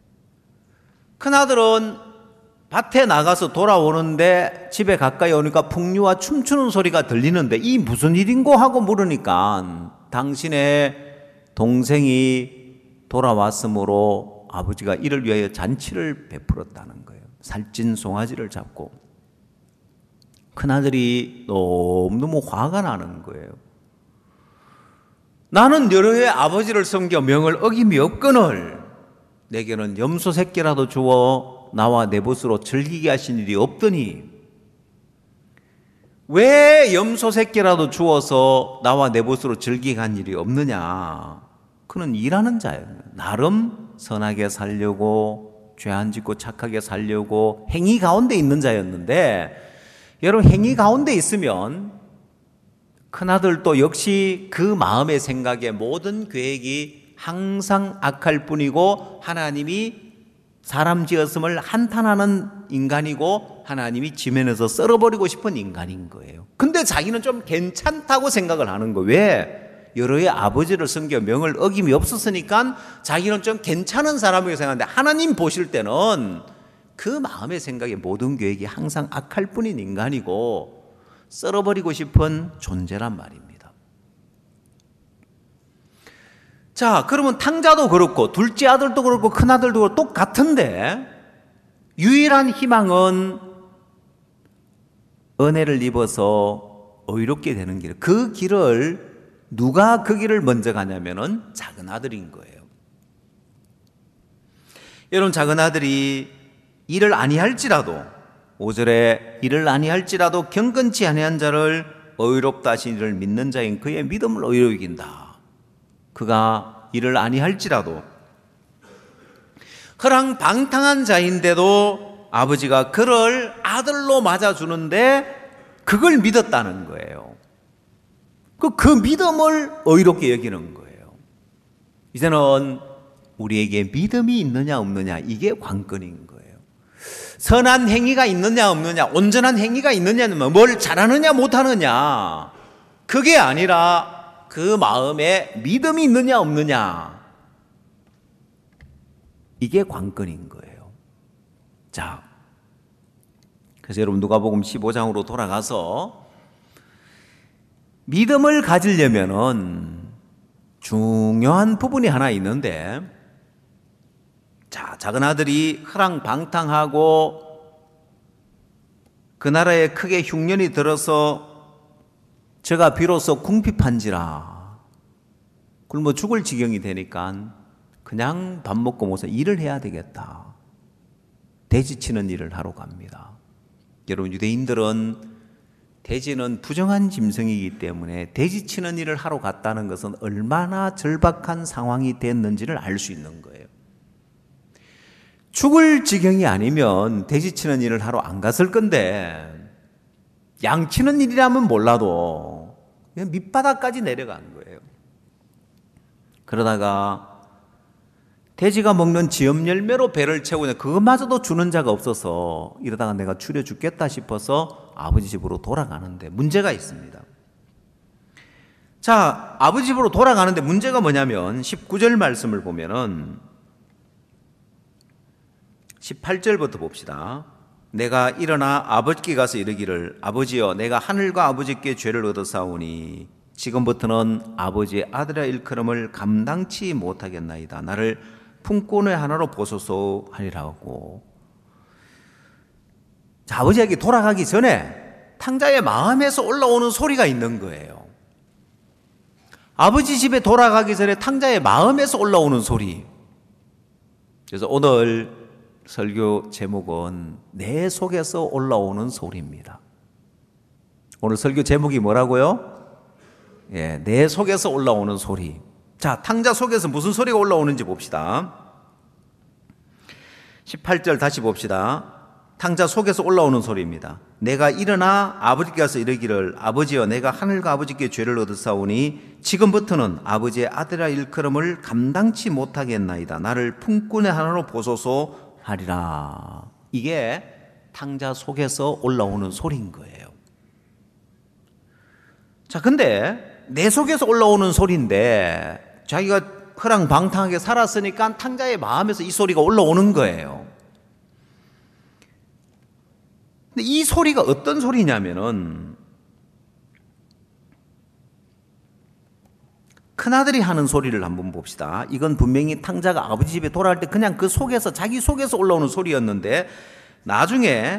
큰아들은 밭에 나가서 돌아오는데 집에 가까이 오니까 풍류와 춤추는 소리가 들리는데 이 무슨 일인고 하고 물으니까 당신의 동생이 돌아왔으므로 아버지가 이를 위하여 잔치를 베풀었다는 거예요. 살찐 송아지를 잡고. 큰아들이 너무너무 화가 나는 거예요. 나는 여러 해 아버지를 섬겨 명을 어김이 없거늘 내게는 염소 새끼라도 주어 나와 내 벗으로 즐기게 하신 일이 없더니 왜 염소 새끼라도 주어서 나와 내 벗으로 즐기게 한 일이 없느냐? 그는 일하는 자예요. 나름 선하게 살려고 죄 안 짓고 착하게 살려고 행위 가운데 있는 자였는데 여러분, 행위 가운데 있으면 큰아들도 역시 그 마음의 생각에 모든 계획이 항상 악할 뿐이고 하나님이 사람 지었음을 한탄하는 인간이고 하나님이 지면에서 썰어버리고 싶은 인간인 거예요. 근데 자기는 좀 괜찮다고 생각을 하는 거예요. 왜? 여러 해 아버지를 섬겨 명을 어김이 없었으니까 자기는 좀 괜찮은 사람이라고 생각하는데 하나님 보실 때는 그 마음의 생각에 모든 계획이 항상 악할 뿐인 인간이고 썰어버리고 싶은 존재란 말입니다. 자, 그러면 탕자도 그렇고 둘째 아들도 그렇고 큰아들도 그렇고 똑같은데 유일한 희망은 은혜를 입어서 의롭게 되는 길. 그 길을 누가 그 길을 먼저 가냐면은 작은 아들인 거예요. 여러분, 작은 아들이 일을 아니할지라도 오 절에 일을 아니할지라도 경건치 아니한 자를 의롭다 하신 이를 믿는 자인 그의 믿음을 의로 이긴다. 그가 일을 아니할지라도 허랑방탕한 자인데도 아버지가 그를 아들로 맞아주는데 그걸 믿었다는 거예요. 그, 그 믿음을 의롭게 여기는 거예요. 이제는 우리에게 믿음이 있느냐 없느냐 이게 관건인 거예요. 선한 행위가 있느냐 없느냐, 온전한 행위가 있느냐, 뭘 잘하느냐 못하느냐, 그게 아니라 그 마음에 믿음이 있느냐 없느냐, 이게 관건인 거예요. 자, 그래서 여러분 누가복음 십오 장으로 돌아가서 믿음을 가지려면은 중요한 부분이 하나 있는데, 자, 작은 아들이 허랑방탕하고 그 나라에 크게 흉년이 들어서 저가 비로소 궁핍한지라 굶어 죽을 지경이 되니까 그냥 밥 먹고 모서 일을 해야 되겠다. 돼지치는 일을 하러 갑니다. 여러분, 유대인들은 돼지는 부정한 짐승이기 때문에 돼지치는 일을 하러 갔다는 것은 얼마나 절박한 상황이 됐는지를 알 수 있는 거예요. 죽을 지경이 아니면 돼지치는 일을 하러 안 갔을 건데 양치는 일이라면 몰라도 그냥 밑바닥까지 내려간 거예요. 그러다가 돼지가 먹는 지엽 열매로 배를 채우냐, 그것마저도 주는 자가 없어서 이러다가 내가 줄여 죽겠다 싶어서 아버지 집으로 돌아가는데 문제가 있습니다. 자, 아버지 집으로 돌아가는데 문제가 뭐냐면 십구 절 말씀을 보면은 십팔 절부터 봅시다. 내가 일어나 아버지께 가서 이르기를 아버지여 내가 하늘과 아버지께 죄를 얻어싸우니 지금부터는 아버지의 아들의 일컬음을 감당치 못하겠나이다. 나를 품꾼의 하나로 보소서 하리라고. 자, 아버지에게 돌아가기 전에 탕자의 마음에서 올라오는 소리가 있는 거예요. 아버지 집에 돌아가기 전에 탕자의 마음에서 올라오는 소리. 그래서 오늘 설교 제목은 내 속에서 올라오는 소리입니다. 오늘 설교 제목이 뭐라고요? 예, 내 속에서 올라오는 소리. 자, 탕자 속에서 무슨 소리가 올라오는지 봅시다. 십팔 절 다시 봅시다. 탕자 속에서 올라오는 소리입니다. 내가 일어나 아버지께 가서 이르기를 아버지여 내가 하늘과 아버지께 죄를 얻었사오니 지금부터는 아버지의 아들이라 일컬음을 감당치 못하겠나이다. 나를 품꾼의 하나로 보소서 하리라. 이게 탕자 속에서 올라오는 소리인 거예요. 자, 근데 내 속에서 올라오는 소리인데 자기가 허랑방탕하게 살았으니까 탕자의 마음에서 이 소리가 올라오는 거예요. 근데 이 소리가 어떤 소리냐면은 큰아들이 하는 소리를 한번 봅시다. 이건 분명히 탕자가 아버지 집에 돌아갈 때 그냥 그 속에서 자기 속에서 올라오는 소리였는데 나중에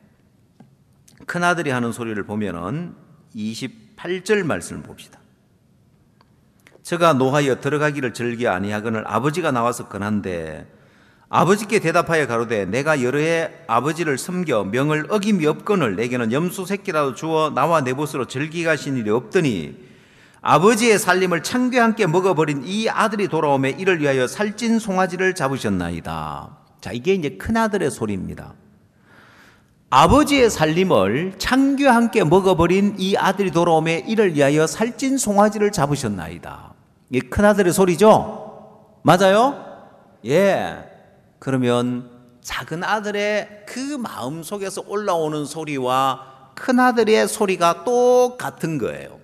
큰아들이 하는 소리를 보면은 이십팔 절 말씀을 봅시다. 저가 노하여 들어가기를 즐겨 아니하거늘 아버지가 나와서 권한대 아버지께 대답하여 가로되 내가 여러 해 아버지를 섬겨 명을 어김이 없거늘 내게는 염소 새끼라도 주어 나와 내 벗으로 즐기게 하신 일이 없더니 아버지의 살림을 창귀와 함께 먹어버린 이 아들이 돌아오매 이를 위하여 살찐 송아지를 잡으셨나이다. 자, 이게 이제 큰아들의 소리입니다. 아버지의 살림을 창귀와 함께 먹어버린 이 아들이 돌아오매 이를 위하여 살찐 송아지를 잡으셨나이다. 이게 큰아들의 소리죠? 맞아요? 예. 그러면 작은 아들의 그 마음 속에서 올라오는 소리와 큰아들의 소리가 똑같은 거예요.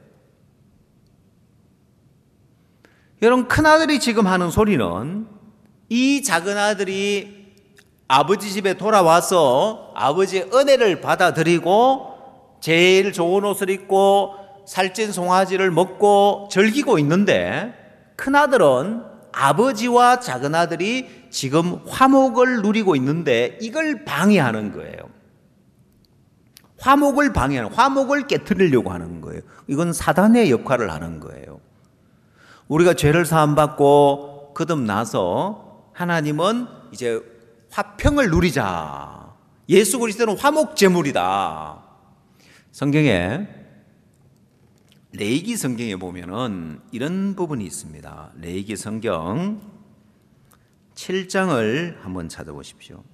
여러분, 큰아들이 지금 하는 소리는 이 작은 아들이 아버지 집에 돌아와서 아버지의 은혜를 받아들이고 제일 좋은 옷을 입고 살찐 송아지를 먹고 즐기고 있는데 큰아들은 아버지와 작은아들이 지금 화목을 누리고 있는데 이걸 방해하는 거예요. 화목을 방해하는, 화목을 깨트리려고 하는 거예요. 이건 사단의 역할을 하는 거예요. 우리가 죄를 사함받고 거듭나서 하나님은 이제 화평을 누리자. 예수 그리스도는 화목 제물이다. 성경에 레위기 성경에 보면은 이런 부분이 있습니다. 레위기 성경 칠 장을 한번 찾아보십시오.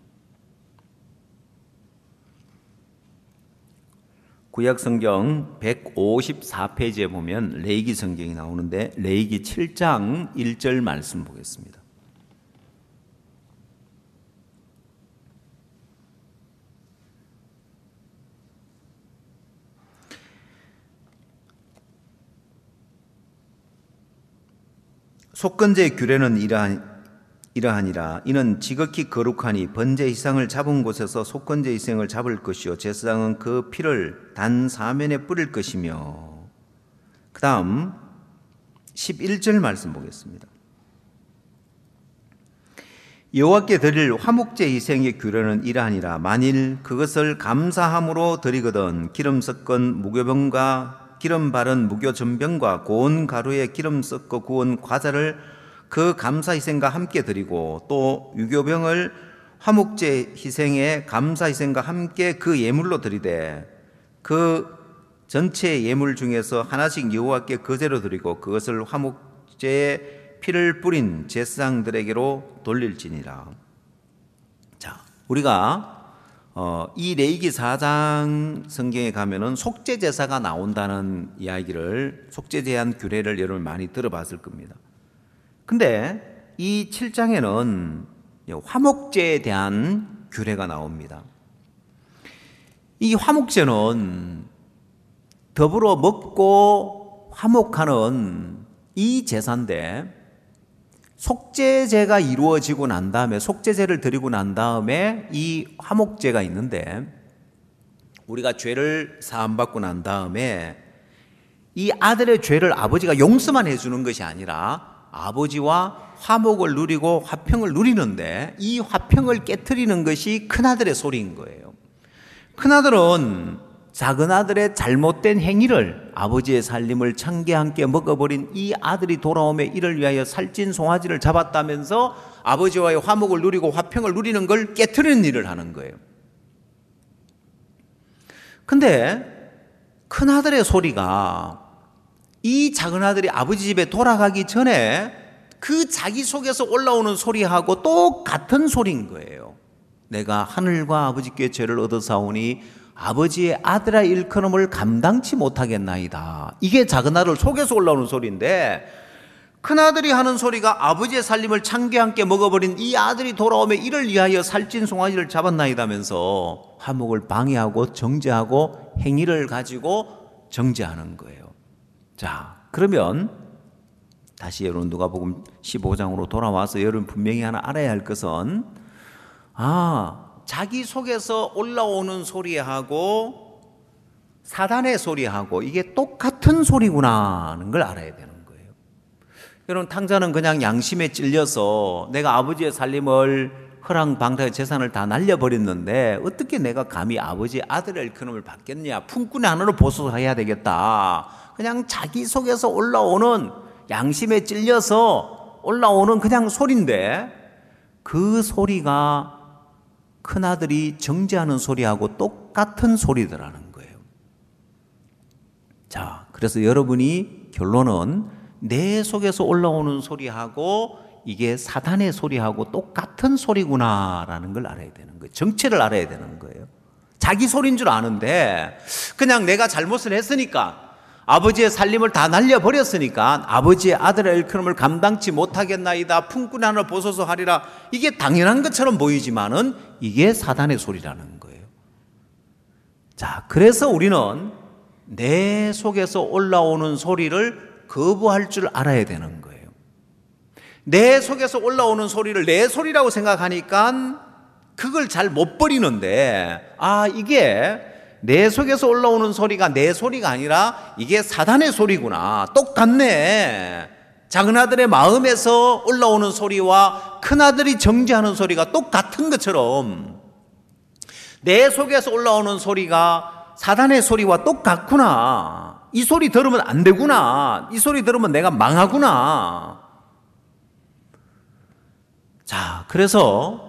구약 성경 백오십사 페이지에 보면 레위기 성경이 나오는데 레위기 칠 장 일 절 말씀 보겠습니다. 속건제의 규례는 이러한, 이러하니라. 이는 지극히 거룩하니 번제 희생을 잡은 곳에서 속건제 희생을 잡을 것이요 제사장은 그 피를 단 사면에 뿌릴 것이며. 그 다음 십일 절 말씀 보겠습니다. 여호와께 드릴 화목제 희생의 규례는 이러하니라. 만일 그것을 감사함으로 드리거든 기름 섞은 무교병과 기름 바른 무교 전병과 고운 가루에 기름 섞어 구운 과자를 그 감사 희생과 함께 드리고 또 유교병을 화목제 희생의 감사 희생과 함께 그 예물로 드리되 그 전체 예물 중에서 하나씩 여호와께 거제로 드리고 그것을 화목제에 피를 뿌린 제사장들에게로 돌릴지니라. 자, 우리가 어, 이 레위기 사 장 성경에 가면은 속죄 제사가 나온다는 이야기를 속죄 제한 규례를 여러분 많이 들어봤을 겁니다. 근데 이 칠 장에는 화목제에 대한 규례가 나옵니다. 이 화목제는 더불어 먹고 화목하는 이 제사인데, 속죄제가 이루어지고 난 다음에, 속죄제를 드리고 난 다음에 이 화목제가 있는데, 우리가 죄를 사함받고 난 다음에 이 아들의 죄를 아버지가 용서만 해주는 것이 아니라 아버지와 화목을 누리고 화평을 누리는데, 이 화평을 깨트리는 것이 큰아들의 소리인 거예요. 큰아들은 작은아들의 잘못된 행위를, 아버지의 살림을 창기에 함께 먹어버린 이 아들이 돌아오매 이를 위하여 살찐 송아지를 잡았다면서 아버지와의 화목을 누리고 화평을 누리는 걸 깨트리는 일을 하는 거예요. 근데 큰아들의 소리가 이 작은아들이 아버지 집에 돌아가기 전에 그 자기 속에서 올라오는 소리하고 똑같은 소리인 거예요. 내가 하늘과 아버지께 죄를 얻어사오니 아버지의 아들아 일컬음을 감당치 못하겠나이다. 이게 작은아들 속에서 올라오는 소리인데, 큰아들이 하는 소리가 아버지의 살림을 창기에 함께 먹어버린 이 아들이 돌아오며 이를 위하여 살찐 송아지를 잡았나이다면서 화목을 방해하고 정죄하고 행위를 가지고 정죄하는 거예요. 자, 그러면 다시 여러분 누가복음 십오 장으로 돌아와서 여러분 분명히 하나 알아야 할 것은, 아, 자기 속에서 올라오는 소리하고 사단의 소리하고 이게 똑같은 소리구나 하는 걸 알아야 되는 거예요. 여러분, 탕자는 그냥 양심에 찔려서 내가 아버지의 살림을 허랑방탕 재산을 다 날려버렸는데 어떻게 내가 감히 아버지의 아들의 일컬음을 받겠냐, 품꾼의 하나로 보수해야 되겠다. 그냥 자기 속에서 올라오는, 양심에 찔려서 올라오는 그냥 소리인데, 그 소리가 큰아들이 정죄하는 소리하고 똑같은 소리더라는 거예요. 자, 그래서 여러분이 결론은 내 속에서 올라오는 소리하고 이게 사단의 소리하고 똑같은 소리구나라는 걸 알아야 되는 거예요. 정체를 알아야 되는 거예요. 자기 소리인 줄 아는데 그냥 내가 잘못을 했으니까, 아버지의 살림을 다 날려버렸으니까 아버지의 아들의 일컬음을 감당치 못하겠나이다, 품꾼 하나 보소서 하리라, 이게 당연한 것처럼 보이지만은 이게 사단의 소리라는 거예요. 자, 그래서 우리는 내 속에서 올라오는 소리를 거부할 줄 알아야 되는 거예요. 내 속에서 올라오는 소리를 내 소리라고 생각하니까 그걸 잘 못 버리는데, 아, 이게 내 속에서 올라오는 소리가 내 소리가 아니라 이게 사단의 소리구나, 똑같네. 작은아들의 마음에서 올라오는 소리와 큰아들이 정죄하는 소리가 똑같은 것처럼 내 속에서 올라오는 소리가 사단의 소리와 똑같구나. 이 소리 들으면 안 되구나. 이 소리 들으면 내가 망하구나. 자, 그래서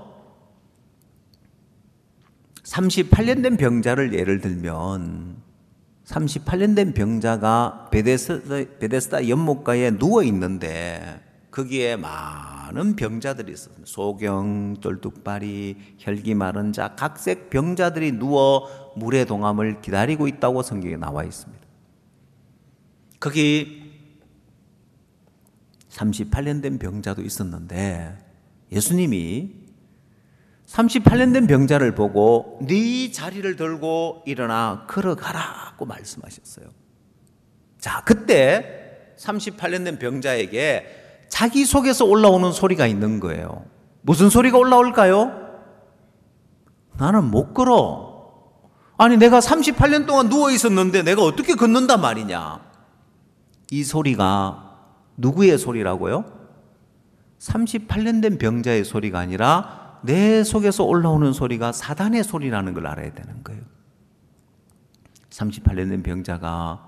삼십팔 년 된 병자를 예를 들면, 삼십팔 년 된 병자가 베데스다, 베데스다 연못가에 누워 있는데 거기에 많은 병자들이 있었습니다. 소경, 똘뚝발이, 혈기 마른 자, 각색 병자들이 누워 물의 동함을 기다리고 있다고 성경에 나와 있습니다. 거기 삼십팔 년 된 병자도 있었는데 예수님이 삼십팔 년 된 병자를 보고 네 자리를 들고 일어나 걸어가라고 말씀하셨어요. 자, 그때 삼십팔 년 된 병자에게 자기 속에서 올라오는 소리가 있는 거예요. 무슨 소리가 올라올까요? 나는 못 걸어. 아니, 내가 삼십팔 년 동안 누워 있었는데 내가 어떻게 걷는단 말이냐. 이 소리가 누구의 소리라고요? 삼십팔 년 된 병자의 소리가 아니라 내 속에서 올라오는 소리가 사단의 소리라는 걸 알아야 되는 거예요. 삼십팔 년 된 병자가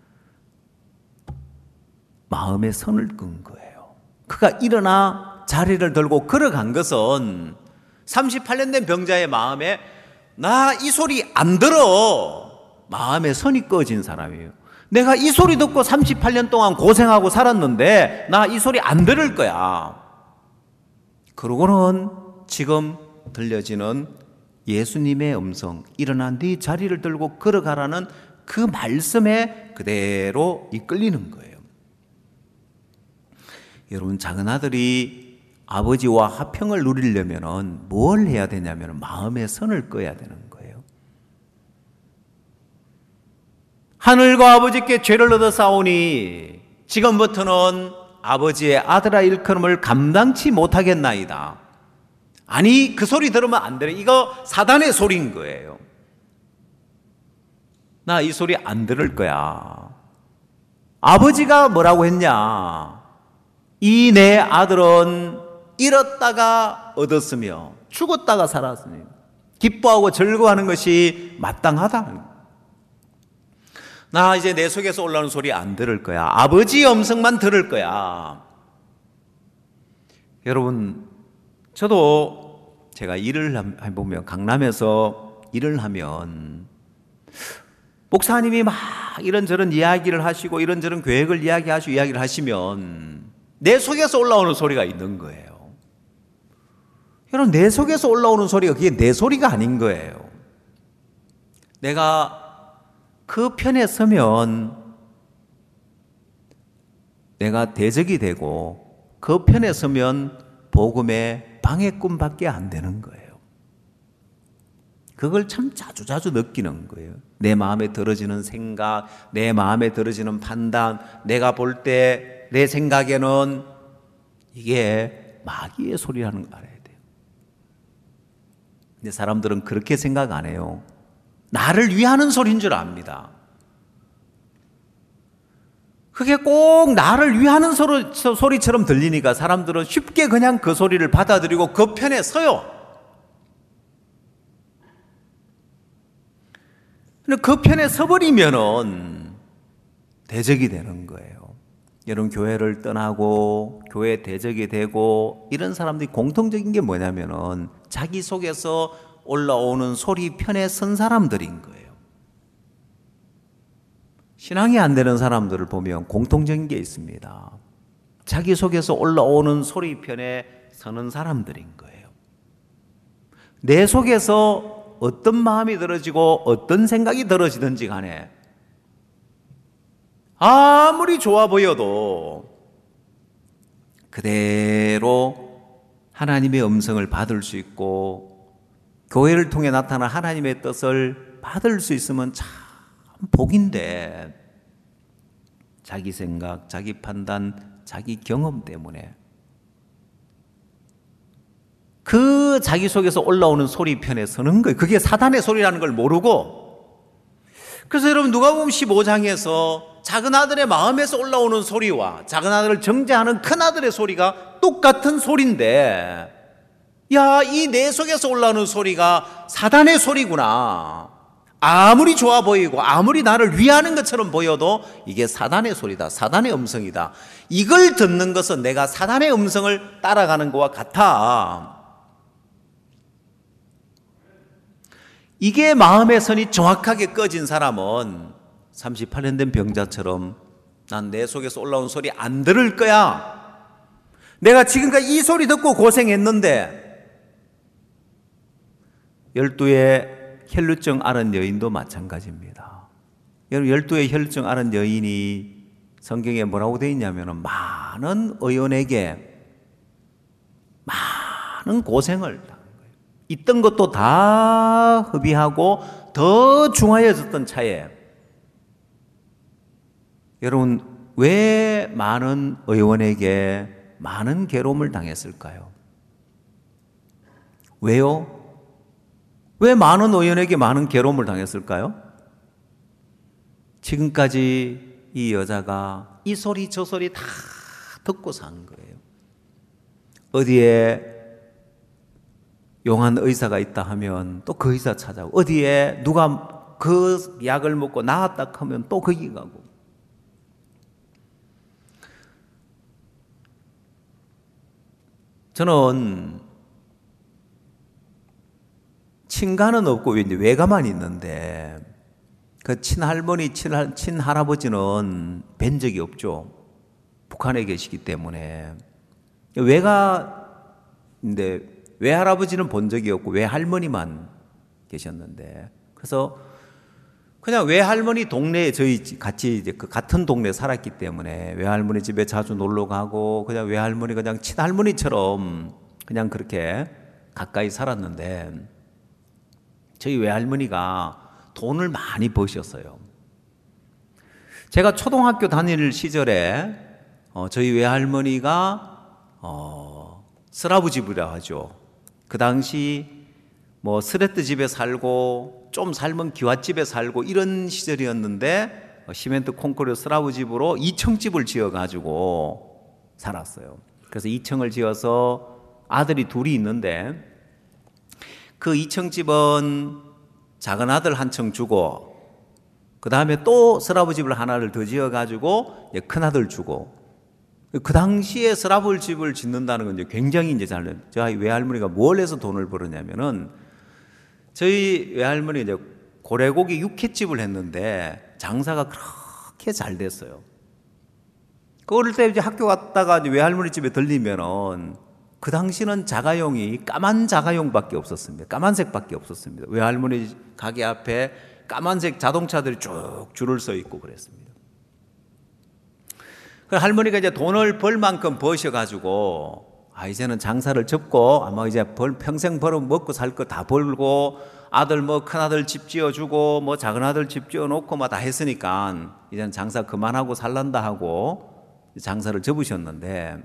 마음에 선을 끈 거예요. 그가 일어나 자리를 들고 걸어간 것은 삼십팔 년 된 병자의 마음에 나 이 소리 안 들어, 마음에 선이 꺼진 사람이에요. 내가 이 소리 듣고 삼십팔 년 동안 고생하고 살았는데 나 이 소리 안 들을 거야. 그러고는 지금 들려지는 예수님의 음성, 일어나 네 자리를 들고 걸어가라는 그 말씀에 그대로 이끌리는 거예요. 여러분, 작은 아들이 아버지와 화평을 누리려면 뭘 해야 되냐면 마음의 선을 꺼야 되는 거예요. 하늘과 아버지께 죄를 얻어 싸우니 지금부터는 아버지의 아들아 일컬음을 감당치 못하겠나이다. 아니, 그 소리 들으면 안 되네. 이거 사단의 소리인 거예요. 나 이 소리 안 들을 거야. 아버지가 뭐라고 했냐? 이 내 아들은 잃었다가 얻었으며 죽었다가 살았으니 기뻐하고 즐거워하는 것이 마땅하다. 나 이제 내 속에서 올라오는 소리 안 들을 거야. 아버지의 음성만 들을 거야. 여러분, 저도 제가 일을 해보면, 강남에서 일을 하면 목사님이 막 이런저런 이야기를 하시고 이런저런 계획을 이야기하시고 이야기를 하시면 내 속에서 올라오는 소리가 있는 거예요. 여러분, 내 속에서 올라오는 소리가 그게 내 소리가 아닌 거예요. 내가 그 편에 서면 내가 대적이 되고 그 편에 서면 복음의 방해꾼밖에 안 되는 거예요. 그걸 참 자주자주 느끼는 거예요. 내 마음에 들어지는 생각, 내 마음에 들어지는 판단, 내가 볼 때 내 생각에는 이게 마귀의 소리라는 걸 알아야 돼요. 근데 사람들은 그렇게 생각 안 해요. 나를 위하는 소리인 줄 압니다. 그게 꼭 나를 위하는 소리, 소리처럼 들리니까 사람들은 쉽게 그냥 그 소리를 받아들이고 그 편에 서요. 근데 그 편에 서버리면은 대적이 되는 거예요. 여러분, 교회를 떠나고 교회 대적이 되고 이런 사람들이 공통적인 게 뭐냐면은 자기 속에서 올라오는 소리 편에 선 사람들인 거예요. 신앙이 안 되는 사람들을 보면 공통적인 게 있습니다. 자기 속에서 올라오는 소리 편에 서는 사람들인 거예요. 내 속에서 어떤 마음이 들어지고 어떤 생각이 들어지든지 간에 아무리 좋아 보여도 그대로 하나님의 음성을 받을 수 있고 교회를 통해 나타난 하나님의 뜻을 받을 수 있으면 참 복인데 자기 생각, 자기 판단, 자기 경험 때문에 그 자기 속에서 올라오는 소리 편에 서는 거예요. 그게 사단의 소리라는 걸 모르고. 그래서 여러분, 누가복음 십오 장에서 작은 아들의 마음에서 올라오는 소리와 작은 아들을 정죄하는 큰 아들의 소리가 똑같은 소리인데, 야, 이 내 속에서 올라오는 소리가 사단의 소리구나. 아무리 좋아 보이고 아무리 나를 위하는 것처럼 보여도 이게 사단의 소리다, 사단의 음성이다. 이걸 듣는 것은 내가 사단의 음성을 따라가는 것과 같아. 이게 마음의 선이 정확하게 꺼진 사람은 삼십팔 년 된 병자처럼 난 내 속에서 올라온 소리 안 들을 거야. 내가 지금까지 이 소리 듣고 고생했는데. 열두의 혈루증 앓은 여인도 마찬가지입니다. 여러분, 열두의 혈루증 앓은 여인이 성경에 뭐라고 되어 있냐면 많은 의원에게 많은 고생을 있던 것도 다 허비하고 더 중하여졌던 차에 여러분, 왜 많은 의원에게 많은 괴로움을 당했을까요? 왜요? 왜 많은 의원에게 많은 괴로움을 당했을까요? 지금까지 이 여자가 이 소리 저 소리 다 듣고 산 거예요. 어디에 용한 의사가 있다 하면 또 그 의사 찾아오고, 어디에 누가 그 약을 먹고 나았다 하면 또 거기 가고. 저는 친가는 없고 외가만 있는데 그 친할머니, 친할, 친할아버지는 뵌 적이 없죠. 북한에 계시기 때문에. 외가인데 외할아버지는 본 적이 없고 외할머니만 계셨는데, 그래서 그냥 외할머니 동네에 저희 같이 이제 그 같은 동네에 살았기 때문에 외할머니 집에 자주 놀러 가고 그냥 외할머니 그냥 친할머니처럼 그냥 그렇게 가까이 살았는데 저희 외할머니가 돈을 많이 버셨어요. 제가 초등학교 다닐 시절에 어, 저희 외할머니가 어, 슬라브 집이라 하죠. 그 당시 뭐 스레트 집에 살고 좀 삶은 기와집에 살고 이런 시절이었는데 시멘트 콘크리트 슬라브 집으로 이 층 집을 지어가지고 살았어요. 그래서 이 층을 지어서 아들이 둘이 있는데 그 이 층 집은 작은 아들 한 층 주고 그 다음에 또 슬라브 집을 하나를 더 지어가지고 큰 아들 주고 그 당시에 슬라브 집을 짓는다는 건 이제 굉장히 이제 잘, 저희 외할머니가 뭘 해서 돈을 벌었냐면은 저희 외할머니 이제 고래고기 육회집을 했는데 장사가 그렇게 잘 됐어요. 그 어릴 때 이제 학교 갔다가 이제 외할머니 집에 들리면은 그 당시는 자가용이 까만 자가용밖에 없었습니다. 까만색밖에 없었습니다. 외할머니 가게 앞에 까만색 자동차들이 쭉 줄을 서 있고 그랬습니다. 그 할머니가 이제 돈을 벌 만큼 버셔가지고 아 이제는 장사를 접고 아마 이제 벌 평생 벌어 먹고 살 거 다 벌고 아들 뭐 큰 아들 집 지어주고 뭐 작은 아들 집 지어놓고 막 다 했으니까 이제는 장사 그만하고 살란다 하고 장사를 접으셨는데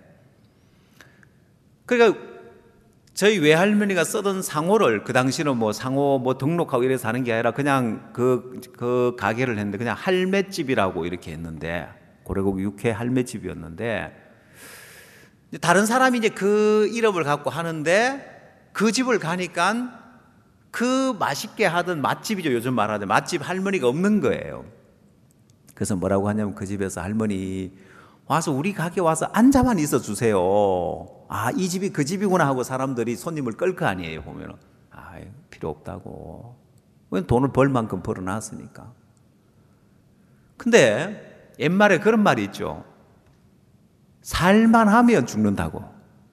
그러니까 저희 외할머니가 쓰던 상호를 그 당시는 뭐 상호 뭐 등록하고 이래서 하는 게 아니라 그냥 그, 그 가게를 했는데 그냥 할매집이라고 이렇게 했는데 고래고기 육회 할매집이었는데 다른 사람이 이제 그 이름을 갖고 하는데 그 집을 가니까 그 맛있게 하던 맛집이죠. 요즘 말하는 맛집 할머니가 없는 거예요. 그래서 뭐라고 하냐면 그 집에서 할머니 와서 우리 가게 와서 앉아만 있어 주세요. 아, 이 집이 그 집이구나 하고 사람들이 손님을 끌 거 아니에요. 보면은 아, 필요 없다고. 왜 돈을 벌 만큼 벌어놨으니까. 근데 옛말에 그런 말이 있죠. 살만하면 죽는다고.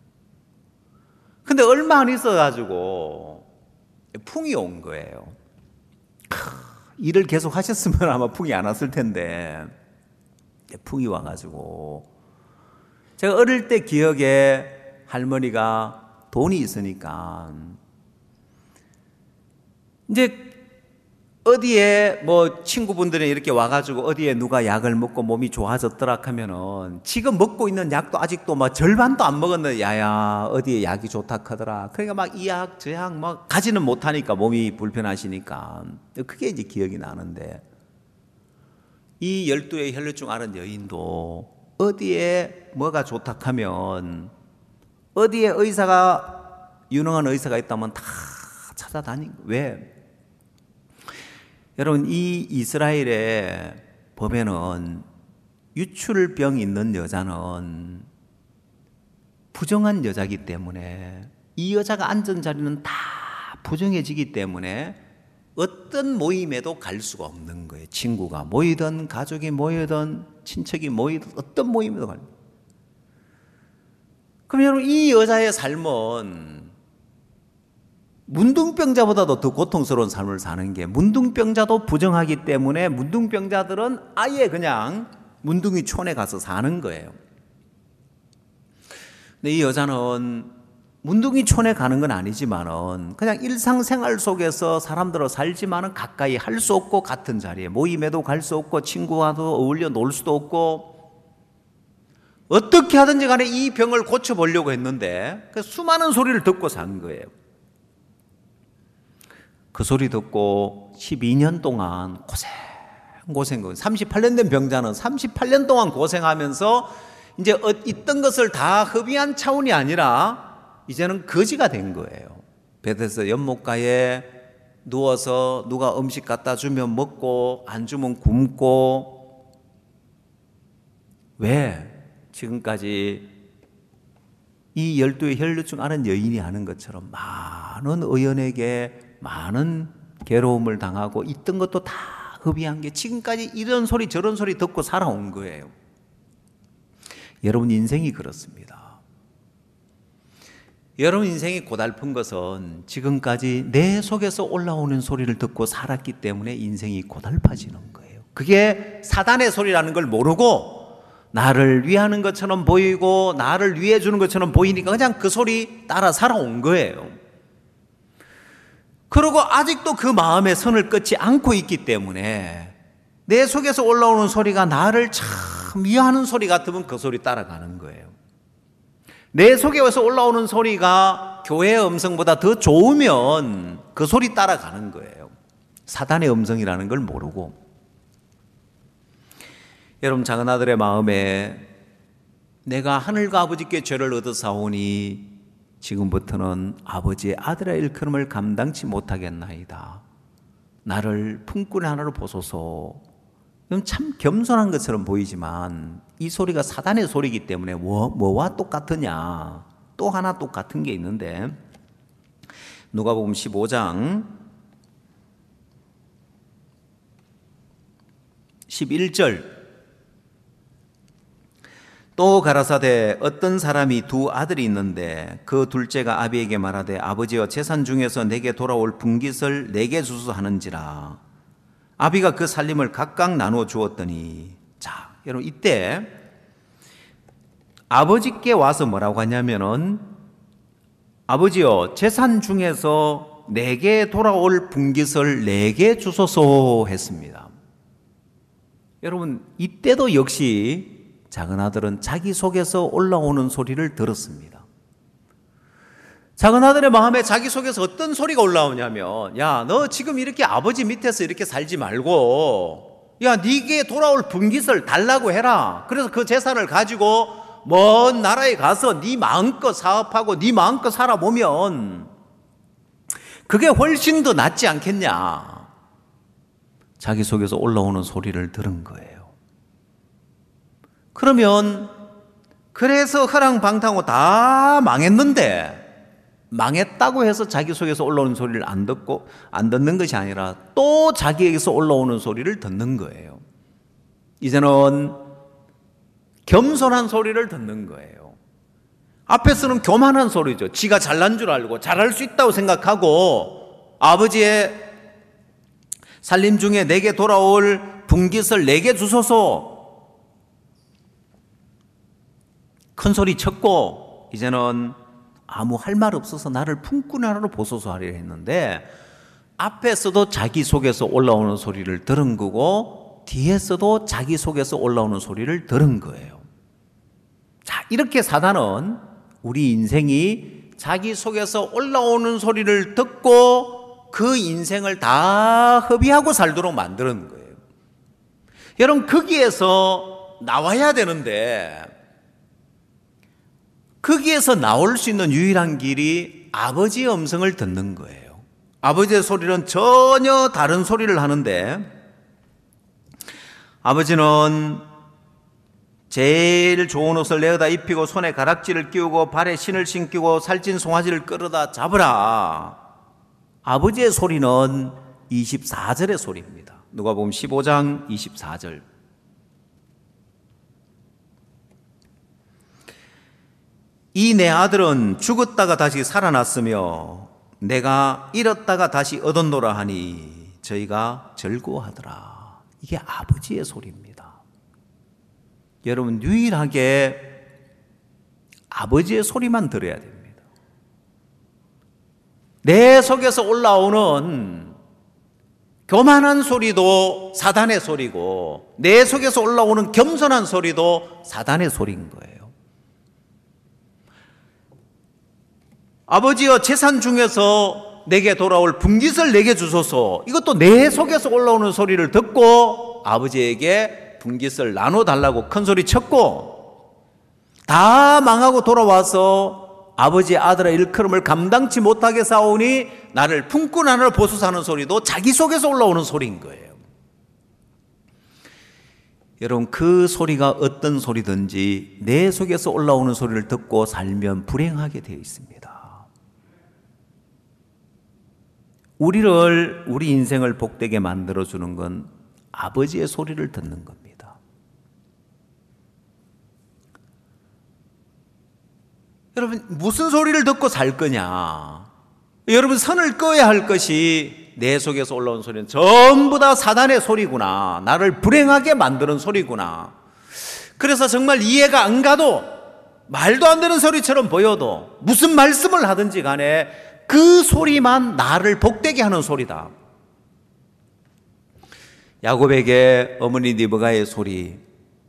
근데 얼마 안 있어가지고 풍이 온 거예요. 크, 일을 계속 하셨으면 아마 풍이 안 왔을 텐데 풍이 와가지고 제가 어릴 때 기억에 할머니가 돈이 있으니까 이제 어디에 뭐 친구분들이 이렇게 와가지고 어디에 누가 약을 먹고 몸이 좋아졌더라 하면은 지금 먹고 있는 약도 아직도 막 절반도 안 먹었는데 야야 어디에 약이 좋다 하더라. 그러니까 막 이 약 저 약 막 가지는 못하니까 몸이 불편하시니까 그게 이제 기억이 나는데 이 열두의 혈류증 앓은 여인도 어디에 뭐가 좋다 하면 어디에 의사가 유능한 의사가 있다면 다 찾아다닌 거예요. 왜? 여러분 이 이스라엘의 법에는 유출병이 있는 여자는 부정한 여자이기 때문에 이 여자가 앉은 자리는 다 부정해지기 때문에 어떤 모임에도 갈 수가 없는 거예요. 친구가 모이든 가족이 모이든 친척이 모이든 어떤 모임에도 갈. 그럼 여러분 이 여자의 삶은 문둥병자보다도 더 고통스러운 삶을 사는 게 문둥병자도 부정하기 때문에 문둥병자들은 아예 그냥 문둥이촌에 가서 사는 거예요. 근데 이 여자는 문둥이촌에 가는 건 아니지만은 그냥 일상생활 속에서 사람들과 살지만은 가까이 할 수 없고 같은 자리에 모임에도 갈 수 없고 친구와도 어울려 놀 수도 없고 어떻게 하든지 간에 이 병을 고쳐보려고 했는데 그 수많은 소리를 듣고 산 거예요. 그 소리 듣고 십이 년 동안 고생 고생 삼십팔 년 된 병자는 삼십팔 년 동안 고생하면서 이제 있던 것을 다 흡입한 차원이 아니라 이제는 거지가 된 거예요. 베데스다 연못가에 누워서 누가 음식 갖다 주면 먹고 안 주면 굶고 왜 지금까지 이 열두의 혈류증 앓은 여인이 하는 것처럼 많은 의원에게 많은 괴로움을 당하고 있던 것도 다 흡입한 게 지금까지 이런 소리 저런 소리 듣고 살아온 거예요. 여러분 인생이 그렇습니다. 여러분 인생이 고달픈 것은 지금까지 내 속에서 올라오는 소리를 듣고 살았기 때문에 인생이 고달파지는 거예요. 그게 사단의 소리라는 걸 모르고 나를 위하는 것처럼 보이고 나를 위해 주는 것처럼 보이니까 그냥 그 소리 따라 살아온 거예요. 그리고 아직도 그 마음에 선을 끊지 않고 있기 때문에 내 속에서 올라오는 소리가 나를 참 위하는 소리 같으면 그 소리 따라가는 거예요. 내 속에서 올라오는 소리가 교회의 음성보다 더 좋으면 그 소리 따라가는 거예요. 사단의 음성이라는 걸 모르고. 여러분, 작은 아들의 마음에 내가 하늘과 아버지께 죄를 얻어사오니 지금부터는 아버지의 아들의 일컬음을 감당치 못하겠나이다. 나를 품꾼 하나로 보소서. 이건 참 겸손한 것처럼 보이지만 이 소리가 사단의 소리이기 때문에 뭐, 뭐와 똑같으냐? 또 하나 똑같은 게 있는데 누가복음 십오 장 십일 절 또 가라사대 어떤 사람이 두 아들이 있는데 그 둘째가 아비에게 말하되 아버지여 재산 중에서 내게 돌아올 분깃을 내게 주소서 하는지라. 아비가 그 살림을 각각 나누어 주었더니, 자, 여러분 이때 아버지께 와서 뭐라고 하냐면은 아버지여 재산 중에서 내게 돌아올 분깃을 내게 주소서 했습니다. 여러분 이때도 역시 작은 아들은 자기 속에서 올라오는 소리를 들었습니다. 작은 아들의 마음에 자기 속에서 어떤 소리가 올라오냐면, 야, 너 지금 이렇게 아버지 밑에서 이렇게 살지 말고, 야, 네게 돌아올 분깃을 달라고 해라. 그래서 그 재산을 가지고 먼 나라에 가서 네 마음껏 사업하고 네 마음껏 살아보면 그게 훨씬 더 낫지 않겠냐. 자기 속에서 올라오는 소리를 들은 거예요. 그러면 그래서 허랑방탕하고 다 망했는데 망했다고 해서 자기 속에서 올라오는 소리를 안 듣고 안 듣는 것이 아니라 또 자기에게서 올라오는 소리를 듣는 거예요. 이제는 겸손한 소리를 듣는 거예요. 앞에서는 교만한 소리죠. 지가 잘난 줄 알고 잘할 수 있다고 생각하고 아버지의 살림 중에 내게 돌아올 분깃을 내게 주소서 큰 소리 쳤고 이제는 아무 할 말 없어서 나를 품꾼 하나로 보소서 하려 했는데 앞에서도 자기 속에서 올라오는 소리를 들은 거고 뒤에서도 자기 속에서 올라오는 소리를 들은 거예요. 자, 이렇게 사단은 우리 인생이 자기 속에서 올라오는 소리를 듣고 그 인생을 다 허비하고 살도록 만드는 거예요. 여러분 거기에서 나와야 되는데 거기에서 나올 수 있는 유일한 길이 아버지의 음성을 듣는 거예요. 아버지의 소리는 전혀 다른 소리를 하는데 아버지는 제일 좋은 옷을 내어다 입히고 손에 가락지를 끼우고 발에 신을 신기고 살찐 송아지를 끌어다 잡으라. 아버지의 소리는 이십사 절의 소리입니다. 누가복음 십오 장 이십사 절. 이 내 아들은 죽었다가 다시 살아났으며 내가 잃었다가 다시 얻었노라 하니 저희가 즐거워하더라. 이게 아버지의 소리입니다. 여러분 유일하게 아버지의 소리만 들어야 됩니다. 내 속에서 올라오는 교만한 소리도 사단의 소리고 내 속에서 올라오는 겸손한 소리도 사단의 소리인 거예요. 아버지여 재산 중에서 내게 돌아올 분깃을 내게 주소서. 이것도 내 속에서 올라오는 소리를 듣고 아버지에게 분깃을 나눠달라고 큰 소리 쳤고 다 망하고 돌아와서 아버지의 아들의 일컬음을 감당치 못하게 싸우니 나를 품꾼 하나를 보소서 하는 소리도 자기 속에서 올라오는 소리인 거예요. 여러분 그 소리가 어떤 소리든지 내 속에서 올라오는 소리를 듣고 살면 불행하게 되어 있습니다. 우리를 우리 인생을 복되게 만들어주는 건 아버지의 소리를 듣는 겁니다. 여러분, 무슨 소리를 듣고 살 거냐? 여러분, 선을 꺼야 할 것이 내 속에서 올라온 소리는 전부 다 사단의 소리구나. 나를 불행하게 만드는 소리구나. 그래서 정말 이해가 안 가도, 말도 안 되는 소리처럼 보여도, 무슨 말씀을 하든지 간에 그 소리만 나를 복되게 하는 소리다. 야곱에게 어머니 리브가의 소리,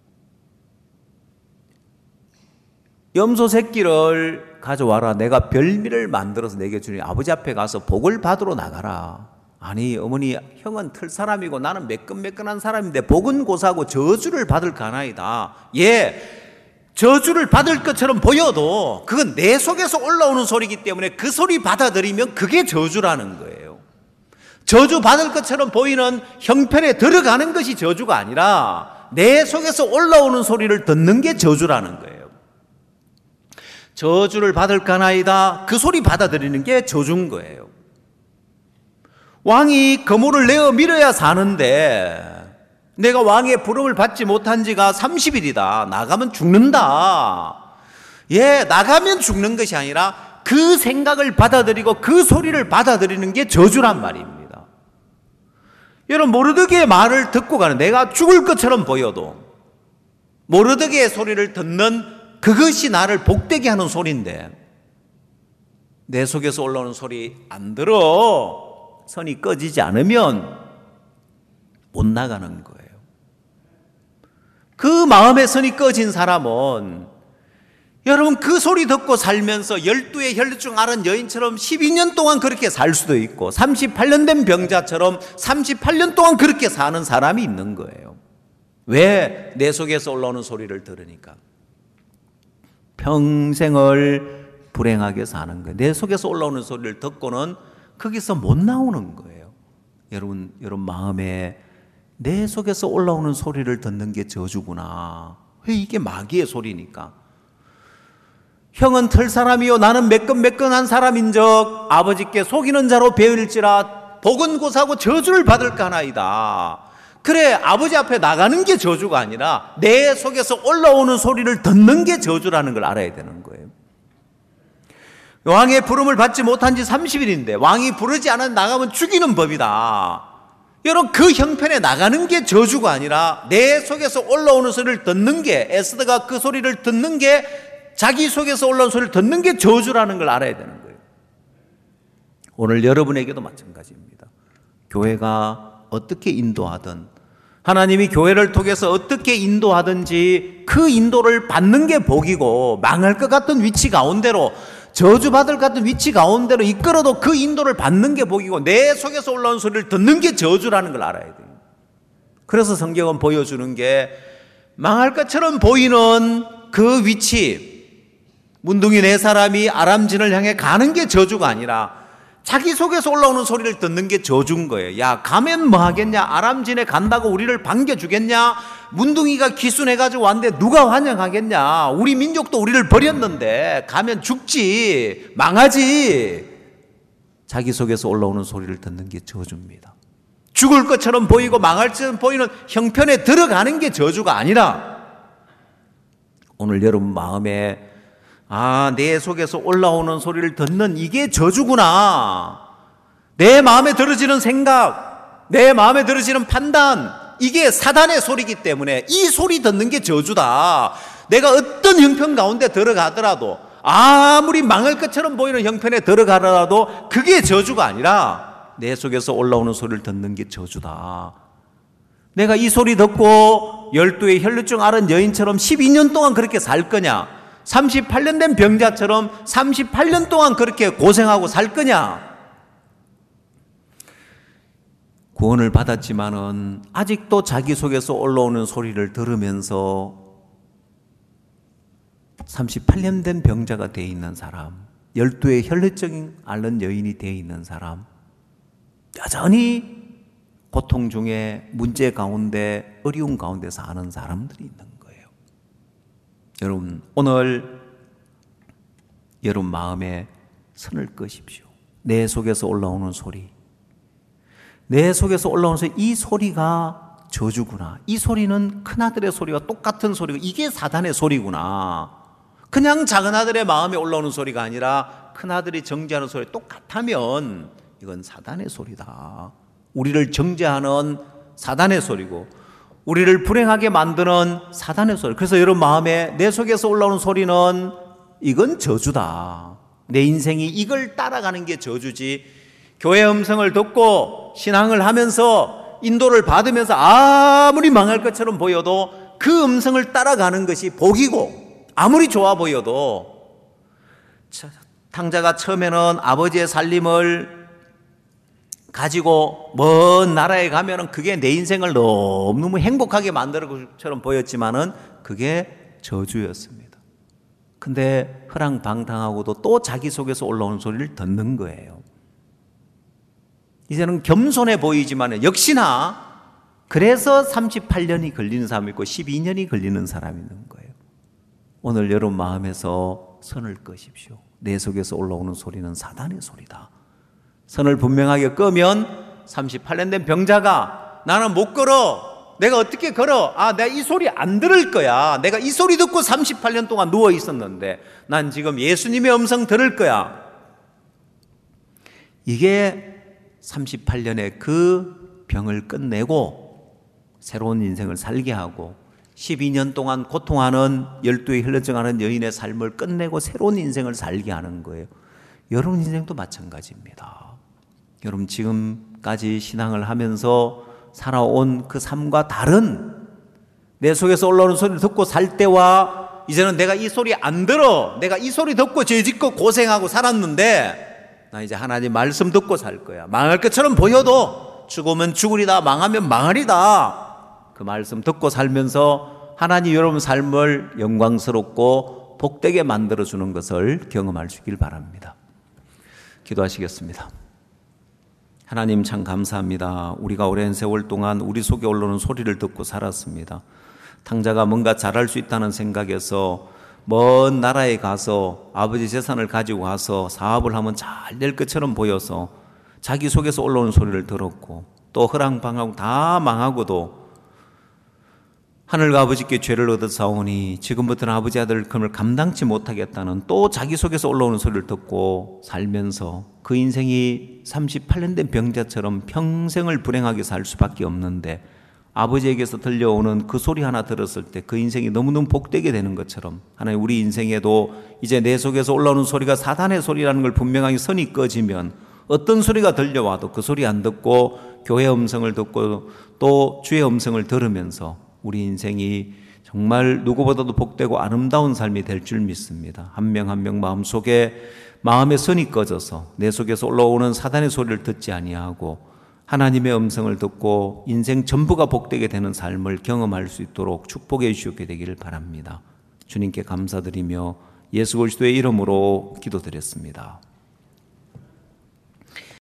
염소 새끼를 가져와라. 내가 별미를 만들어서 내게 주니 아버지 앞에 가서 복을 받으러 나가라. 아니, 어머니, 형은 틀 사람이고 나는 매끈매끈한 사람인데 복은 고사하고 저주를 받을 가나이다. 예, 저주를 받을 것처럼 보여도 그건 내 속에서 올라오는 소리이기 때문에 그 소리 받아들이면 그게 저주라는 거예요. 저주 받을 것처럼 보이는 형편에 들어가는 것이 저주가 아니라 내 속에서 올라오는 소리를 듣는 게 저주라는 거예요. 저주를 받을까나이다. 그 소리 받아들이는 게 저주인 거예요. 왕이 거물을 내어 밀어야 사는데 내가 왕의 부름을 받지 못한 지가 삼십 일이다. 나가면 죽는다. 예, 나가면 죽는 것이 아니라 그 생각을 받아들이고 그 소리를 받아들이는 게 저주란 말입니다. 여러분, 모르드게의 말을 듣고 가는, 내가 죽을 것처럼 보여도 모르드게의 소리를 듣는 그것이 나를 복되게 하는 소리인데 내 속에서 올라오는 소리 안 들어, 선이 꺼지지 않으면 못 나가는 거예요. 그 마음의 선이 꺼진 사람은, 여러분, 그 소리 듣고 살면서 열두의 혈루증 앓은 여인처럼 십이 년 동안 그렇게 살 수도 있고 삼십팔 년 된 병자처럼 삼십팔 년 동안 그렇게 사는 사람이 있는 거예요. 왜? 내 속에서 올라오는 소리를 들으니까. 평생을 불행하게 사는 거예요. 내 속에서 올라오는 소리를 듣고는 거기서 못 나오는 거예요. 여러분, 여러분 마음에 내 속에서 올라오는 소리를 듣는 게 저주구나. 왜? 이게 마귀의 소리니까. 형은 틀 사람이요 나는 매끈매끈한 사람인적 아버지께 속이는 자로 배울지라 복은 고사하고 저주를 받을까 하나이다. 그래, 아버지 앞에 나가는 게 저주가 아니라 내 속에서 올라오는 소리를 듣는 게 저주라는 걸 알아야 되는 거예요. 왕의 부름을 받지 못한 지 삼십 일인데 왕이 부르지 않아 나가면 죽이는 법이다. 여러분, 그 형편에 나가는 게 저주가 아니라 내 속에서 올라오는 소리를 듣는 게, 에스더가 그 소리를 듣는 게, 자기 속에서 올라오는 소리를 듣는 게 저주라는 걸 알아야 되는 거예요. 오늘 여러분에게도 마찬가지입니다. 교회가 어떻게 인도하든, 하나님이 교회를 통해서 어떻게 인도하든지 그 인도를 받는 게 복이고, 망할 것 같은 위치 가운데로, 저주받을 것 같은 위치 가운데로 이끌어도 그 인도를 받는 게 복이고, 내 속에서 올라온 소리를 듣는 게 저주라는 걸 알아야 돼요. 그래서 성경은 보여주는 게, 망할 것처럼 보이는 그 위치, 문둥이 네 사람이 아람진을 향해 가는 게 저주가 아니라 자기 속에서 올라오는 소리를 듣는 게 저주인 거예요. 야, 가면 뭐 하겠냐? 아람진에 간다고 우리를 반겨주겠냐? 문둥이가 기순해가지고 왔는데 누가 환영하겠냐? 우리 민족도 우리를 버렸는데 가면 죽지, 망하지. 자기 속에서 올라오는 소리를 듣는 게 저주입니다. 죽을 것처럼 보이고 망할 것처럼 보이는 형편에 들어가는 게 저주가 아니라, 오늘 여러분 마음에 아, 내 속에서 올라오는 소리를 듣는 이게 저주구나. 내 마음에 들어지는 생각, 내 마음에 들어지는 판단, 이게 사단의 소리이기 때문에 이 소리 듣는 게 저주다. 내가 어떤 형편 가운데 들어가더라도, 아무리 망할 것처럼 보이는 형편에 들어가더라도 그게 저주가 아니라 내 속에서 올라오는 소리를 듣는 게 저주다. 내가 이 소리 듣고 열두의 혈루증 앓은 여인처럼 십이 년 동안 그렇게 살 거냐? 삼십팔 년 된 병자처럼 삼십팔 년 동안 그렇게 고생하고 살 거냐? 구원을 받았지만은 아직도 자기 속에서 올라오는 소리를 들으면서 삼십팔 년 된 병자가 되어 있는 사람, 열두의 혈루증 앓는 여인이 되어 있는 사람, 여전히 고통 중에 문제 가운데, 어려움 가운데 사는 사람들이 있는 거예요. 여러분, 오늘 여러분 마음에 선을 끄십시오. 내 속에서 올라오는 소리, 내 속에서 올라오는 소리, 이 소리가 저주구나. 이 소리는 큰아들의 소리와 똑같은 소리고 이게 사단의 소리구나. 그냥 작은 아들의 마음에 올라오는 소리가 아니라 큰 아들이 정죄하는 소리 똑같다면 이건 사단의 소리다. 우리를 정죄하는 사단의 소리고 우리를 불행하게 만드는 사단의 소리. 그래서 여러분 마음에 내 속에서 올라오는 소리는 이건 저주다. 내 인생이 이걸 따라가는 게 저주지. 교회 음성을 듣고 신앙을 하면서 인도를 받으면서 아무리 망할 것처럼 보여도 그 음성을 따라가는 것이 복이고, 아무리 좋아 보여도 탕자가 처음에는 아버지의 살림을 가지고 먼 나라에 가면은 그게 내 인생을 너무너무 행복하게 만드는 것처럼 보였지만은 그게 저주였습니다. 근데 허랑방탕하고도 또 자기 속에서 올라오는 소리를 듣는 거예요. 이제는 겸손해 보이지만 역시나 그래서 삼십팔 년이 걸리는 사람이 있고 십이 년이 걸리는 사람이 있는 거예요. 오늘 여러분 마음에서 선을 끄십시오. 내 속에서 올라오는 소리는 사단의 소리다. 선을 분명하게 끄면 삼십팔 년 된 병자가 나는 못 걸어. 내가 어떻게 걸어? 아, 내가 이 소리 안 들을 거야. 내가 이 소리 듣고 삼십팔 년 동안 누워 있었는데 난 지금 예수님의 음성 들을 거야. 이게 삼십팔 년의 그 병을 끝내고 새로운 인생을 살게 하고 십이 년 동안 고통하는 열두에 흘러증하는 여인의 삶을 끝내고 새로운 인생을 살게 하는 거예요. 여러분 인생도 마찬가지입니다. 여러분 지금까지 신앙을 하면서 살아온 그 삶과 다른 내 속에서 올라오는 소리를 듣고 살 때와 이제는 내가 이 소리 안 들어. 내가 이 소리 듣고 죄짓고 고생하고 살았는데 나 이제 하나님 말씀 듣고 살 거야. 망할 것처럼 보여도 죽으면 죽으리다, 망하면 망하리다. 그 말씀 듣고 살면서 하나님 여러분 삶을 영광스럽고 복되게 만들어주는 것을 경험하시길 바랍니다. 기도하시겠습니다. 하나님 참 감사합니다. 우리가 오랜 세월 동안 우리 속에 올라오는 소리를 듣고 살았습니다. 탕자가 뭔가 잘할 수 있다는 생각에서 먼 나라에 가서 아버지 재산을 가지고 가서 사업을 하면 잘 될 것처럼 보여서 자기 속에서 올라오는 소리를 들었고 또 허랑방황 다 망하고도 하늘과 아버지께 죄를 얻어사오니 지금부터는 아버지 아들 금을 감당치 못하겠다는 또 자기 속에서 올라오는 소리를 듣고 살면서 그 인생이 삼십팔 년 된 병자처럼 평생을 불행하게 살 수밖에 없는데 아버지에게서 들려오는 그 소리 하나 들었을 때 그 인생이 너무너무 복되게 되는 것처럼 하나님 우리 인생에도 이제 내 속에서 올라오는 소리가 사단의 소리라는 걸 분명하게 선이 꺼지면 어떤 소리가 들려와도 그 소리 안 듣고 교회 음성을 듣고 또 주의 음성을 들으면서 우리 인생이 정말 누구보다도 복되고 아름다운 삶이 될 줄 믿습니다. 한 명 한 명 마음속에 마음의 선이 꺼져서 내 속에서 올라오는 사단의 소리를 듣지 아니하고 하나님의 음성을 듣고 인생 전부가 복되게 되는 삶을 경험할 수 있도록 축복해 주시게 되기를 바랍니다. 주님께 감사드리며 예수 그리스도의 이름으로 기도드렸습니다.